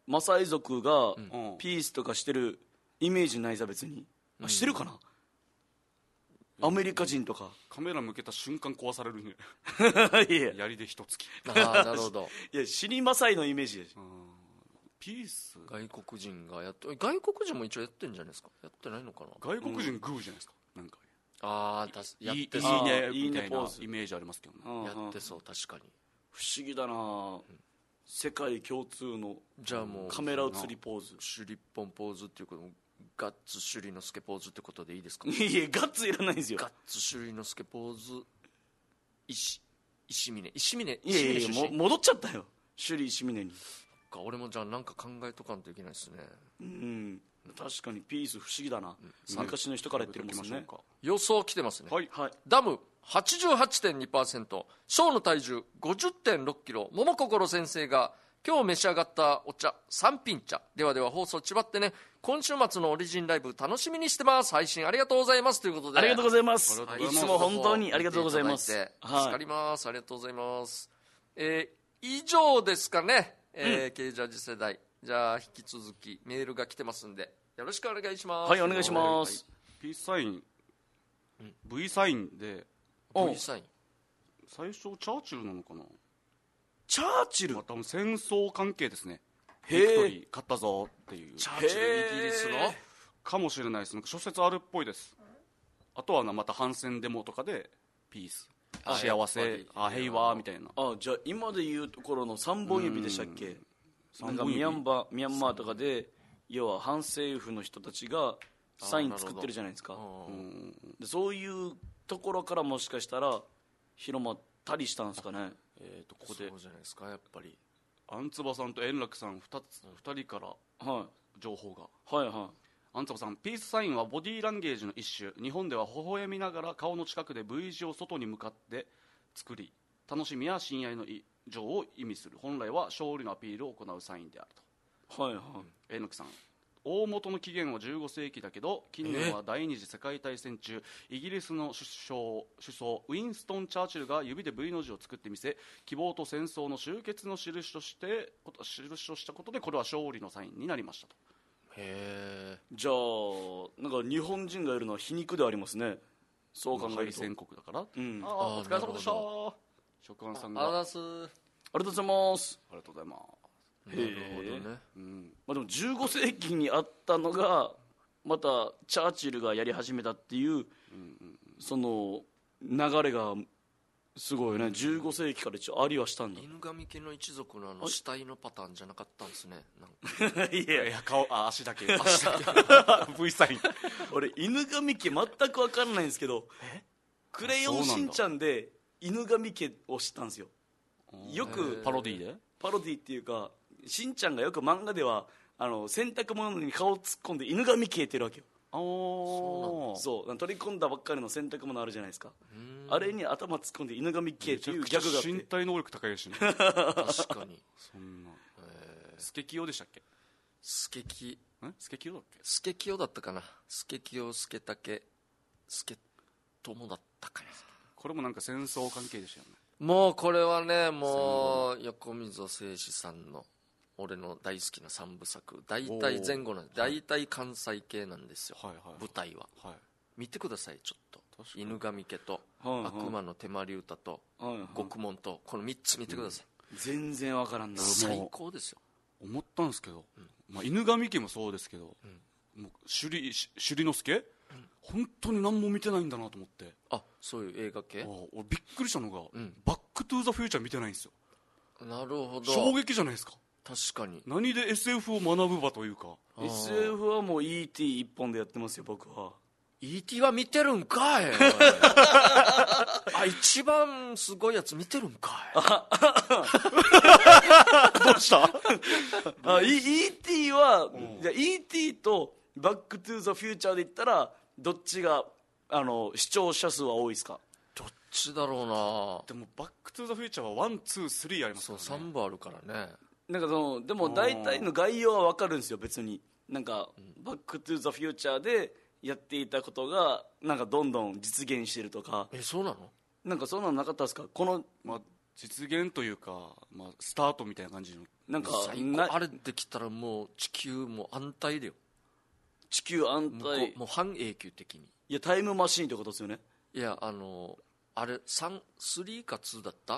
マサイ族がうんピースとかしてるイメージないさ別に、あしてるかな、アメリカ人とかカメラ向けた瞬間壊されるねいやい槍で一突きああなるほど。 や死にマサイのイメージでしょ。 ピース外国人がやって外国人も一応やってんじゃないですか。やってないのかな。 外国人グーじゃないですか、なんかああたすやっいいてそういいねいいねみたいなポーズイメージありますけどね。 うんうんやってそう確かに。 不思議だな、世界共通のじゃあもうカメラ写りポーズ。 シュリッポンポーズっていうこともガッツシュリノスケポーズってことでいいですか。 いやいやガッツいらないんですよ。 ガッツシュリノスケポーズ石石峰石峰いやいやい石峰出身やも戻っちゃったよ首里石峰に。 か。俺もじゃあなんか考えとかんといけないですね。 うん確かにピース不思議だな、昔の人から言ってるもんね。 予想来てますね。 はいはいダム はちじゅうはちてんにパーセント、 小の体重 ごじゅってんろっキロ、桃心先生が今日召し上がったお茶三品茶。ではでは放送ちばってね。今週末のオリジンライブ楽しみにしてます。配信ありがとうございますということで、 ありがとうございます。 ありがとうございますいつも本当にありがとうございます。 見ていただいてはい助かります。ありがとうございます。えー以上ですかね。えー、K ジャージ世代。じゃあ引き続きメールが来てますんでよろしくお願いします。 はいお願いします。 ピースサイン V サインでうん V サイン最初チャーチルなのかな、 チャーチルまあ、多分戦争関係ですね。 へービクトリー勝ったぞっていうチャーチルイギリスのへーかもしれないです。なんか諸説あるっぽいです。あとはなまた反戦デモとかでピースあ幸せやっぱりあ平和みたいな。 あじゃあ今でいうところの三本指でしたっけ。なんか三本指ミャンマーミャンマーとかで要は反政府の人たちがサイン作ってるじゃないですか。 うんでそういうところからもしかしたら広まったりしたんですかね。 えー、とここでそうじゃないですかやっぱり。 アンツバさんと円楽さん 2, つふたりからは情報が。 いはいはアンツバさん、ピースサインはボディーランゲージの一種。日本では微笑みながら顔の近くで V 字を外に向かって作り、楽しみや親愛の情を意味する。本来は勝利のアピールを行うサインであると。 いはいはい。 円楽さん、大元の起源はじゅうごせいきだけど近年は第二次世界大戦中イギリスの首相首相ウィンストン・チャーチルが指で V の字を作ってみせ、希望と戦争の終結の印として印としたことでこれは勝利のサインになりましたと。 へえ。 じゃあなんか日本人がいるのは皮肉でありますね。そう考えると。 敗戦国だから。 うん。ああああーお疲れ様でしたなる。 職安さんあがあらす。なりがとうございます。 りがとうございます。 るほどね。 うん、 まあ、でもじゅうごせいきにあったのがまたチャーチルがやり始めたっていう、その流れがすごいよね。じゅうごせいきから一応ありはしたんだ。 犬神家の一族のあの死体のパターンじゃなかったんですね。なんかいいやいやや顔あ足だけ足だけ V サイン。 俺犬神家全く分かんないんですけどクレヨンしんちゃんで犬神家を知ったんですよ。よくパロディーでパロディっていうかしんちゃんがよく漫画ではあの洗濯物に顔を突っ込んで犬神家って言ってるわけよ。 あーそう取り込んだばっかりの洗濯物あるじゃないですか。あれに頭突っ込んで犬神家っていうギャグがあって身体能力高いですしね。 確かに。 そんなスケキヨでしたっけ。 スケキんスケキヨだっけ。 スケキヨだったかな。スケキヨスケタケスケトモだったかな。 これもなんか戦争関係でしたよね。 もうこれはねもう横溝正史さんの俺の大好きな三部作大体前後なんで大体関西系なんですよ、 はいはいはい舞台は。 はい。 見てくださいちょっと確かに犬神家とはいはい悪魔の手まり歌とはいはい獄門とこのみっつ見てください、 全然分からんな。 最高ですよ。 思ったんですけど、まあ、犬神家もそうですけど、もう首里し首里之助、本当に何も見てないんだなと思って、 あそういう映画系あ俺びっくりしたのが、 んバック・トゥ・ザ・フューチャー見てないんですよ。 なるほど。 衝撃じゃないですか。 確かに何で エスエフ を学ぶ場というか。 エスエフ はもう イーティー 一本でやってますよ僕は。 イーティー は見てるんかいあ一番すごいやつ見てるんかいどうしたあ イーティー は、じゃあ イーティー とバック・トゥ・ザ・フューチャーで言ったらどっちがあの視聴者数は多いですか。 どっちだろうな。 でもバック・トゥ・ザ・フューチャーはワンツースリーありますそうからね。 さんぶんあるからね。 なんかそのでも大体の概要は分かるんですよ別に。なんか、バック・トゥ・ザ・フューチャーでやっていたことがなんかどんどん実現してるとかえそうなの。 なんかそんなのなかったですかこのまあ、 実現というか、まあ、スタートみたいな感じのなんか最高なあれできたらもう地球も安泰だよ。 地球安向こ泰うもう半永久的に。 いやタイムマシーンってことですよね。 いやあのあれさん、スリーかツーだった、はい、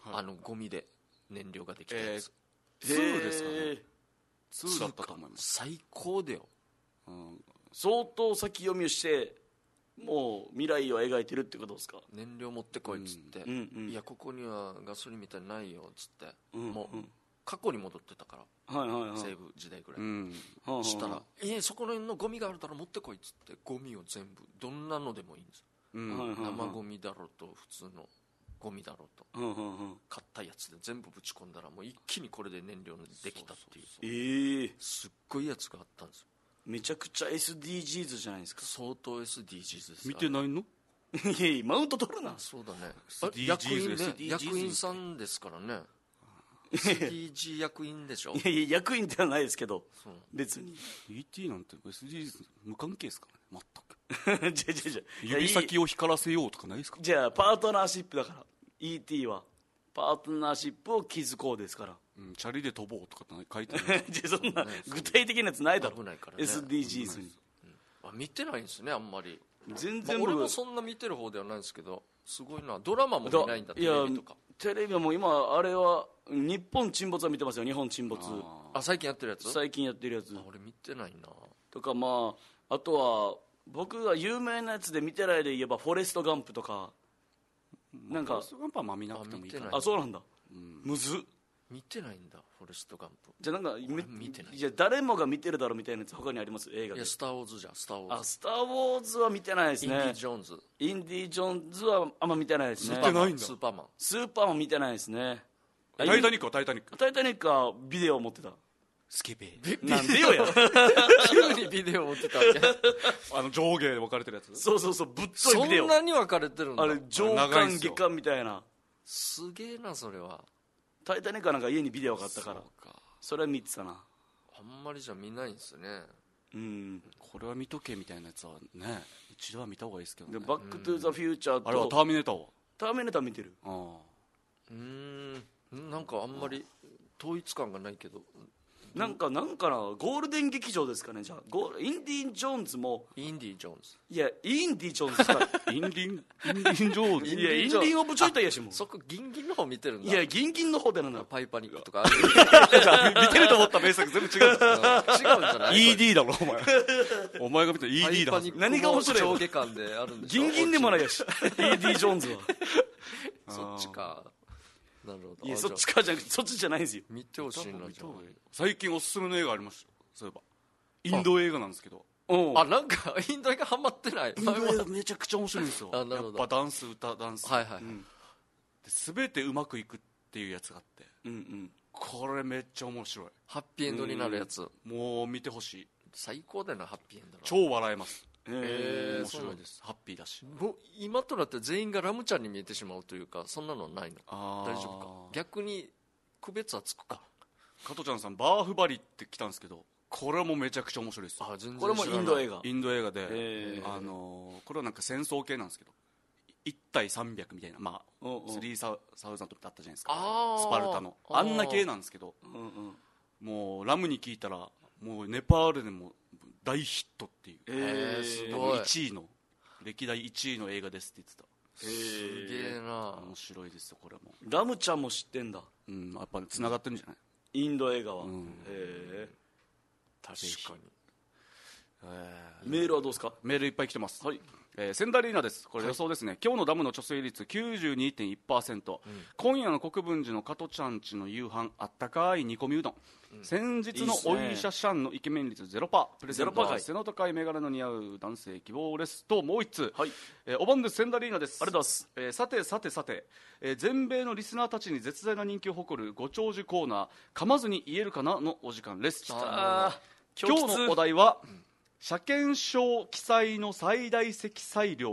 あのゴミで燃料ができたやつ、 えー、ツーですかね。ツーだったと思います。 最高だよ、 うん、相当先読みをしてもう未来を描いてるってことですか。 燃料持ってこいっつって、 うんうんうん、 いやここにはガソリンみたいにないよっつって、 うんうん、 もう過去に戻ってたから、はいはいはい、西部時代ぐらい、うん、したら「えそこら辺のゴミがあるから持ってこい」っつってゴミを全部どんなのでもいいんですよ、うん、生ゴミだろうと普通のゴミだろうと、うんうんうん、買ったやつで全部ぶち込んだらもう一気にこれで燃料できたっていう、そうそうそう、えー、すっごいやつがあったんですよ。 めちゃくちゃ エスディージーズ じゃないですか。 相当 エスディージーズ です。 見てないの？ いやいやマウント取るな。 そうだね、役員ね、役員さんですからね。エスディージー 役員でしょ。 いやいや役員ではないですけど、別にイーティー なんて エスディージーズ 無関係ですからね、全く。 じゃじゃじゃ指先を光らせようとかないですか。 じゃあパートナーシップだから イーティー はパートナーシップを築こうですから、 うん、チャリで飛ぼうとか書いてないじゃそんな具体的なやつないだろ。 危ないからねエスディージーズ に、 うん、あ見てないんですねあんまり。 全然、 まあ、俺もそんな見てる方ではないんですけど、すごいな。ドラマも見ないんだ。テレビとかテレビはもう今あれは日本沈没は見てますよ。日本沈没、 あ最近やってるやつ最近やってるやつ俺見てないな。 とか、まああとは僕が有名なやつで見てないで言えばフォレストガンプとか、なんかフォレストガンプはまあ見なくてもいいかな。あそうなんだ、うん、むずっ見てないんだフォレストガンプ。 じゃあなんか見てない。 いや誰もが見てるだろみたいなやつ他にあります？映画で。 いやスターウォーズじゃん。スターウォーズ。 あスターウォーズは見てないですね。 インディ・ジョーンズインディ・ジョーンズはあんま見てないですね。 見てないんだ。スーパーマンスーパーマン見てないですね。 タイタニックはタイタニックタイタニックはビデオ持ってた。 スケベなんでよや急にビデオ持ってたわけあの上下で分かれてるやつ。 そうそうそうぶっといビデオ。 そんなに分かれてるんだ。 あれ上巻下巻みたいな。 すげえなそれは。 タイタニックはなんか家にビデオがあったから そ, かそれは見てたな。 あんまりじゃ見ないんですね。 うん、 これは見とけみたいなやつはね一度は見た方がいいですけどね。 でバックトゥーザフューチャーと、 あれはターミネーターはターミネーター見てる。 ああうんなんかあんまり統一感がないけど、 なんかなんかなゴールデン劇場ですかね。じゃあゴーインディ・ジョーンズもインディ・ジョーンズいやインディ・ジョーンズかインディンインディン・ジョーンズいやインディン・オブ・チョイタイやしもそこギンギンの方見てるんだ。 いやギンギンの方でなんだ。 パイパニックとかある見てると思った名作全部違う違うんじゃない。 イーディー だろお前お前が見た イーディー だパイパニック何が面白いの。 上下感であるんでしょ。 ギンギンでもないやしインディ・ジョーンズはそっちか。なるほど。 いやそっちかじゃなくてそっちじゃないんですよ。 見てほしいな。 最近おすすめの映画ありましたよ。そういえばインド映画なんですけど、 あなんかインド映画ハマってない。 インド映画めちゃくちゃ面白いんですよ。 あなるほど。 やっぱダンス歌ダンスはいはい、はい、うん、 で全てうまくいくっていうやつがあって、うんうん、これめっちゃ面白い。 ハッピーエンドになるやつ、 うん、もう見てほしい。 最高だよなハッピーエンド。 超笑えます。 えー、 面白いです。ハッピーだしもう今となって全員がラムちゃんに見えてしまうというか、そんなのはないの。 あ大丈夫か。逆に区別はつくか。 加トちゃんさんバーフバリって来たんですけど、これもめちゃくちゃ面白いです。 あ全然これもインド映画。 インド映画で、あのー、これはなんか戦争系なんですけどいち対さんびゃくみたいな、まあスリーサウザンドってあったじゃないですか、スパルタのあんな系なんですけど、うんうん、もうラムに聞いたらもうネパールでも大ヒットっていう、 えー、すごいいちいの歴代いちいの映画ですって言ってた。 すげえな。 面白いですよこれも。 ラムちゃんも知ってんだ。 うん、やっぱつながってるんじゃない、 インド映画は、うん、へえ確かに、 えー、メールはどうですか。 メールいっぱい来てます、 はい。 えー、仙台リーナです。これ予想ですね、はい、今日のダムの貯水率 きゅうじゅうにてんいちパーセント、うん、今夜の国分寺の加トちゃんちの夕飯あったかい煮込みうどん、うん、先日のお医者さんのイケメン率 ゼロパーセント、プレゼントは背の高いメガネの似合う男性希望ですともう一通、はい。えー、お晩です。仙台リーナです。 ありがとうございます。 えー、さてさてさて、えー、全米のリスナーたちに絶大な人気を誇るご長寿コーナー噛まずに言えるかなのお時間です。 あ今日のお題は、うん、車検証記載の最大積載量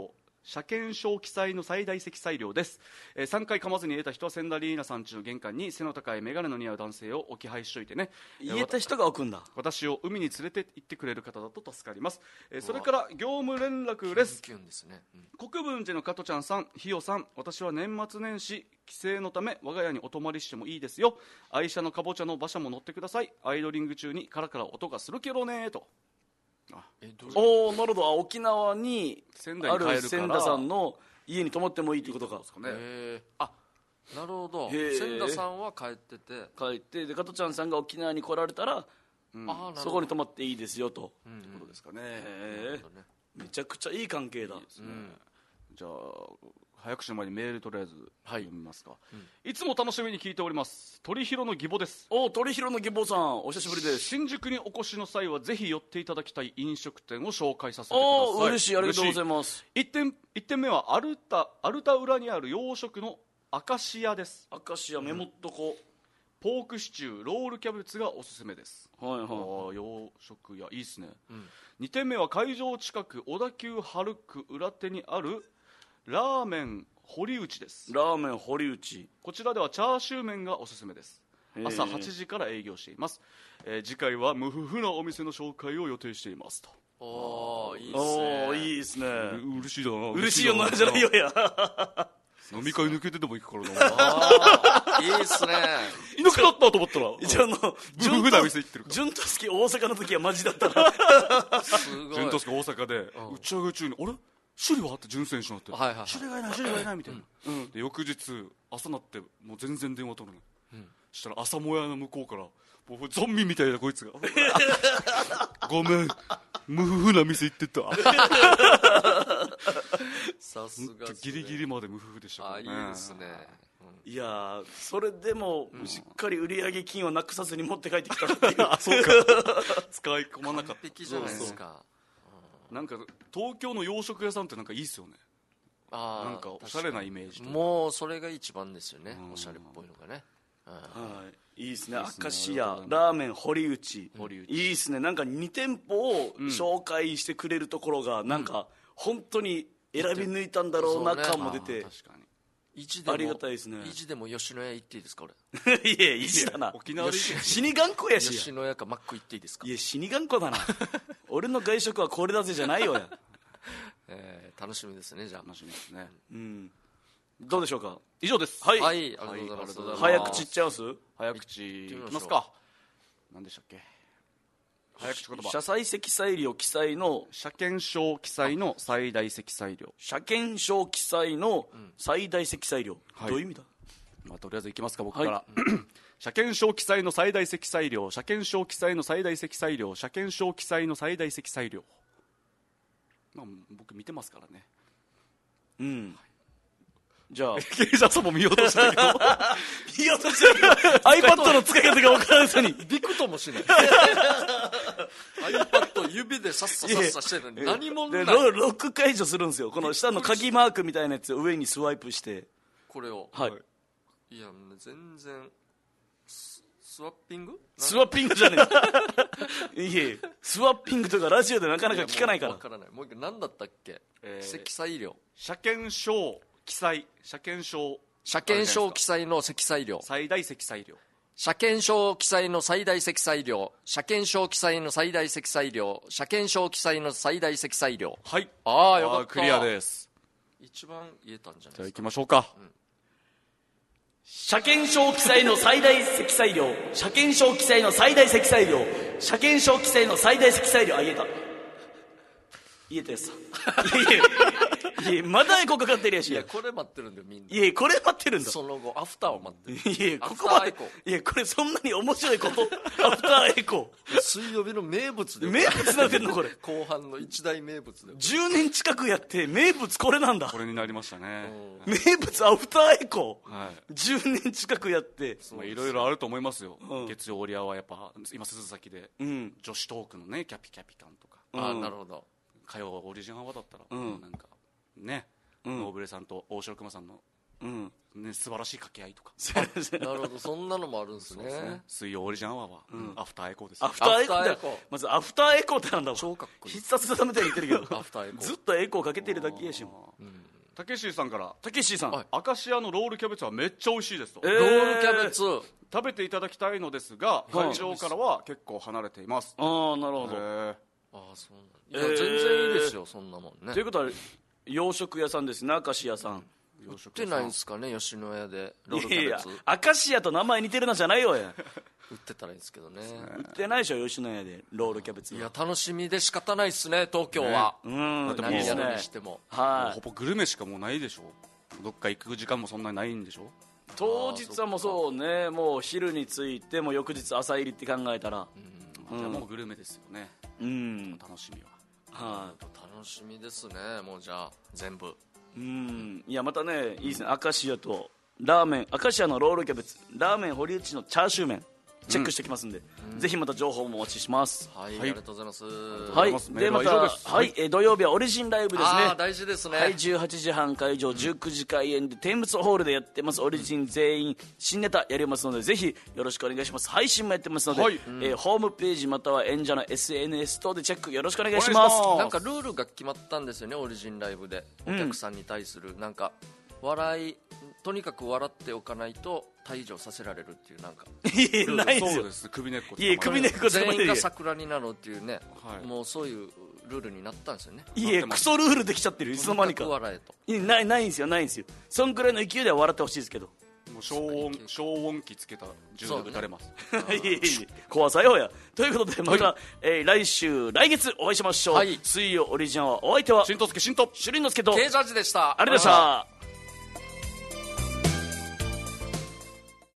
車検証記載の最大積載量です、えー、さんかい噛まずに得た人は千田リーナさん家の玄関に背の高い眼鏡の似合う男性を置き配しといてね。 言えた人が置くんだ。 私を海に連れて行ってくれる方だと助かります、えー、それから業務連絡です。 キュンですね、 うん、国分寺の加トちゃんさん、ひよさん、私は年末年始帰省のため我が家にお泊まりしてもいいですよ。愛車のかぼちゃの馬車も乗ってください。アイドリング中にカラカラ音がするけどねと。 あおー、なるほど。あ、沖縄に仙台に帰るからある千田さんの家に泊まってもいいってことか。 ね、 へあ、なるほど。 へ千田さんは帰ってて帰ってで加トちゃんさんが沖縄に来られたら、 うん、 あそこに泊まっていいですよと、 うん、ってことですかね。 へー、ね、めちゃくちゃいい関係だ。いいですね、うん、 じゃあ早口の前にメールとりあえず読みますか、はい、 うん、 いつも楽しみに聞いております。鳥広の義母です。 お鳥広の義母さん、お久しぶりです。 新宿にお越しの際はぜひ寄っていただきたい飲食店を紹介させてください。 お嬉しい、ありがとうございます。 いってん、いってんめはアルタ、アルタ裏にある洋食のアカシアです。 アカシア、メモっとこう、 ポークシチュー、ロールキャベツがおすすめです。 はいはい、 洋食屋いいっすね、 うん、 にてんめは会場近く小田急春区裏手にあるラーメン堀内です。 ラーメン堀内、 こちらではチャーシュー麺がおすすめです。朝はちじから営業しています、えー、次回は無夫婦なお店の紹介を予定していますと。 おー、いいっすね。 おー、いいっすね。 う嬉しいだな。 嬉しいよなじゃないよや飲み会抜けてでも行くからな。 あいいっすね。 いなくなったと思ったら一応あの無夫婦な店行ってるから。 潤とすき大阪の時はマジだったなすごい。 潤とすき大阪で打ち上げ中にあれ首里はって潤選手になって、 はいはいはい、 首里がいない首里がいないみたいな、うんうん、で翌日朝なってもう全然電話取るの、うん、そしたら朝もやの向こうからもうゾンビみたいなこいつがごめん無夫婦な店行ってたさすが、ね、 ギリギリまで無夫婦でしたからね。 あいいですね、 うん、いやそれでも、うん、しっかり売上金をなくさずに持って帰ってきたっていうあそうか使い込まなかった。 完璧じゃないですか。 なんか東京の洋食屋さんってなんかいいっすよね。 あなんかおしゃれなイメージ。 もうそれが一番ですよね、おしゃれっぽいのがね。 はい、いいですね。明石家ラーメン堀内、 堀内いいですね。なんかに店舗を紹介してくれるところがなんか本当に選び抜いたんだろうな感も出て、 確かに意地でもありがたいですね。 意地でも吉野家行っていいですか俺いや意地だな。 沖縄で死に頑固やし吉野家かマック行っていいですか。 いや死に頑固だな俺の外食はこれだぜじゃないよや、 えー、楽しみですね。じゃあ楽しみですね、 うん、どうでしょうか。 以上です。 はい、 はい、ありがとうございます。 はい、早口いっちゃいます。 早口いきますか。何でしたっけ。早口言葉。 車載積載量記載の車検証記載の最大積載量。 車検証記載の最大積載量、 うん、 どういう意味だ。 まあ、とりあえずいきますか僕から、 はい、 車検証記載の最大積載量、車検証記載の最大積載量、車検証記載の最大積載量。まあ、僕見てますからね。 うん、はい、じゃあケイジャーさんも見ようとしたけど見ようとしたけどiPad の使い方が分からずにびくともしないiPad 指でさっささっさしてるのに何もない。 で ロ, ロック解除するんですよ。この下の鍵マークみたいなやつを上にスワイプしてこれを、 はい、 いや全然ス, スワッピングスワッピングじゃねえいえスワッピングとかラジオでなかなか聞かないから。 もう分からない。もう一回何だったっけ、えー、積載量。 車検証記載、車検証車検証記載の積載量、 最大積載量。 車検証記載の最大積載量、車検証記載の最大積載量、車検証記載の最大積載量。 はい、 ああよかった。 クリアです。 一番言えたんじゃないですか。 じゃあ行きましょうか、うん、 車検証記載の最大積載量、車検証記載の最大積載量、車検証記載の最大積載量。あ、言えた言えたやついやいやまだエコかかってるやし。 いやこれ待ってるんだよみんな。 いやこれ待ってるんだ。 その後アフターを待ってる。 いやここまでいやこれそんなに面白いことアフターエコ水曜日の名物で名物なってんのこれ後半の一大名物でじゅうねん近くやって名物これなんだ。 これになりましたね。 名物アフターエコ、 はい、 じゅうねん近くやっていろいろあると思いますよ、 うん、 月曜オリアはやっぱ今鈴崎で、うん、女子トークのねキャピキャピ感とか、 うん、あなるほど。 火曜オリジンアワーだったら、 うん、 なんかね、うん、ノーブレさんと大城熊さんの、 うん、 ね、素晴らしい掛け合いとかなるほど、そんなのもあるんですね。 ね、水曜オリジンアワーは、うん、アフターエコーです。 アフターエコーアフターエコー、 まずアフターエコーってなんだろう。 超かっこいい。 必殺技みたいに言ってるけどアフターエコーずっとエコーかけてるだけやしも。 たけしさんから、 たけしさん、 はいアカシアのロールキャベツはめっちゃ美味しいですと、 えーロールキャベツ、 食べていただきたいのですが会場からは結構離れています。 ああなるほど、 えーああそうなんいや、 えー全然いいですよ、そんなもんね。 ということは洋食屋さんですね、明石屋さん。 売ってないんですかね、吉野家でロールいやいやキャベツ明石屋と名前似てるなじゃないよや売ってたらいいんですけどね。 売ってないでしょ吉野家でロールキャベツは。 いや、楽しみで仕方ないっすね、東京は、 うんだってもう何やるいいですねにしても。 もうはいほぼグルメしかもうないでしょ。どっか行く時間もそんなにないんでしょ。 当日はもうそうね、もう昼に着いてもう翌日朝入りって考えたらじゃあもうグルメですよね、 うん楽しみは。 は楽しみですね、もうじゃあ全部。 いうんいやまたねいいですね、明石屋とラーメン、明石屋のロールキャベツ、ラーメン堀内のチャーシュー麺チェックしてきますんで、ぜひまた情報もお待ちします。 はい、 はいありがとうございます。 はい、 ますでまメールは以上た、 ですはい、えー土曜日はオリジンライブですね。 ああ、大事ですね。 はい、じゅうはちじはん会場、じゅうくじ開演で天仏ホールでやってます。オリジン全員新ネタやりますので、ぜひよろしくお願いします。配信もやってますので、 はいえーホームページまたは演者の エスエヌエス 等でチェックよろしくお願いします。 お願いしますなんかルールが決まったんですよね、オリジンライブでお客さんに対する、なんか笑い、とにかく笑っておかないと退場させられるっていう、なんかいやないですよそうで。す、首根っこいや首根っこつか全員まれるが桜になろうっていうね、 はいもうそういうルールになったんですよね。 いやクソルールできちゃってる、いつの間にか。 とにかく笑えと。 いやないないんですよ、ないんですよ。そんくらいの勢いでは笑ってほしいですけど。 もう消音消音器つけた銃で撃たれます。 いやいやいや怖さよや。ということでまた、えー来週来月お会いしましょう。 はい水曜オリジナルはお相手は新藤助新藤朱林之介とケイジャージでした。 ありがとうございました。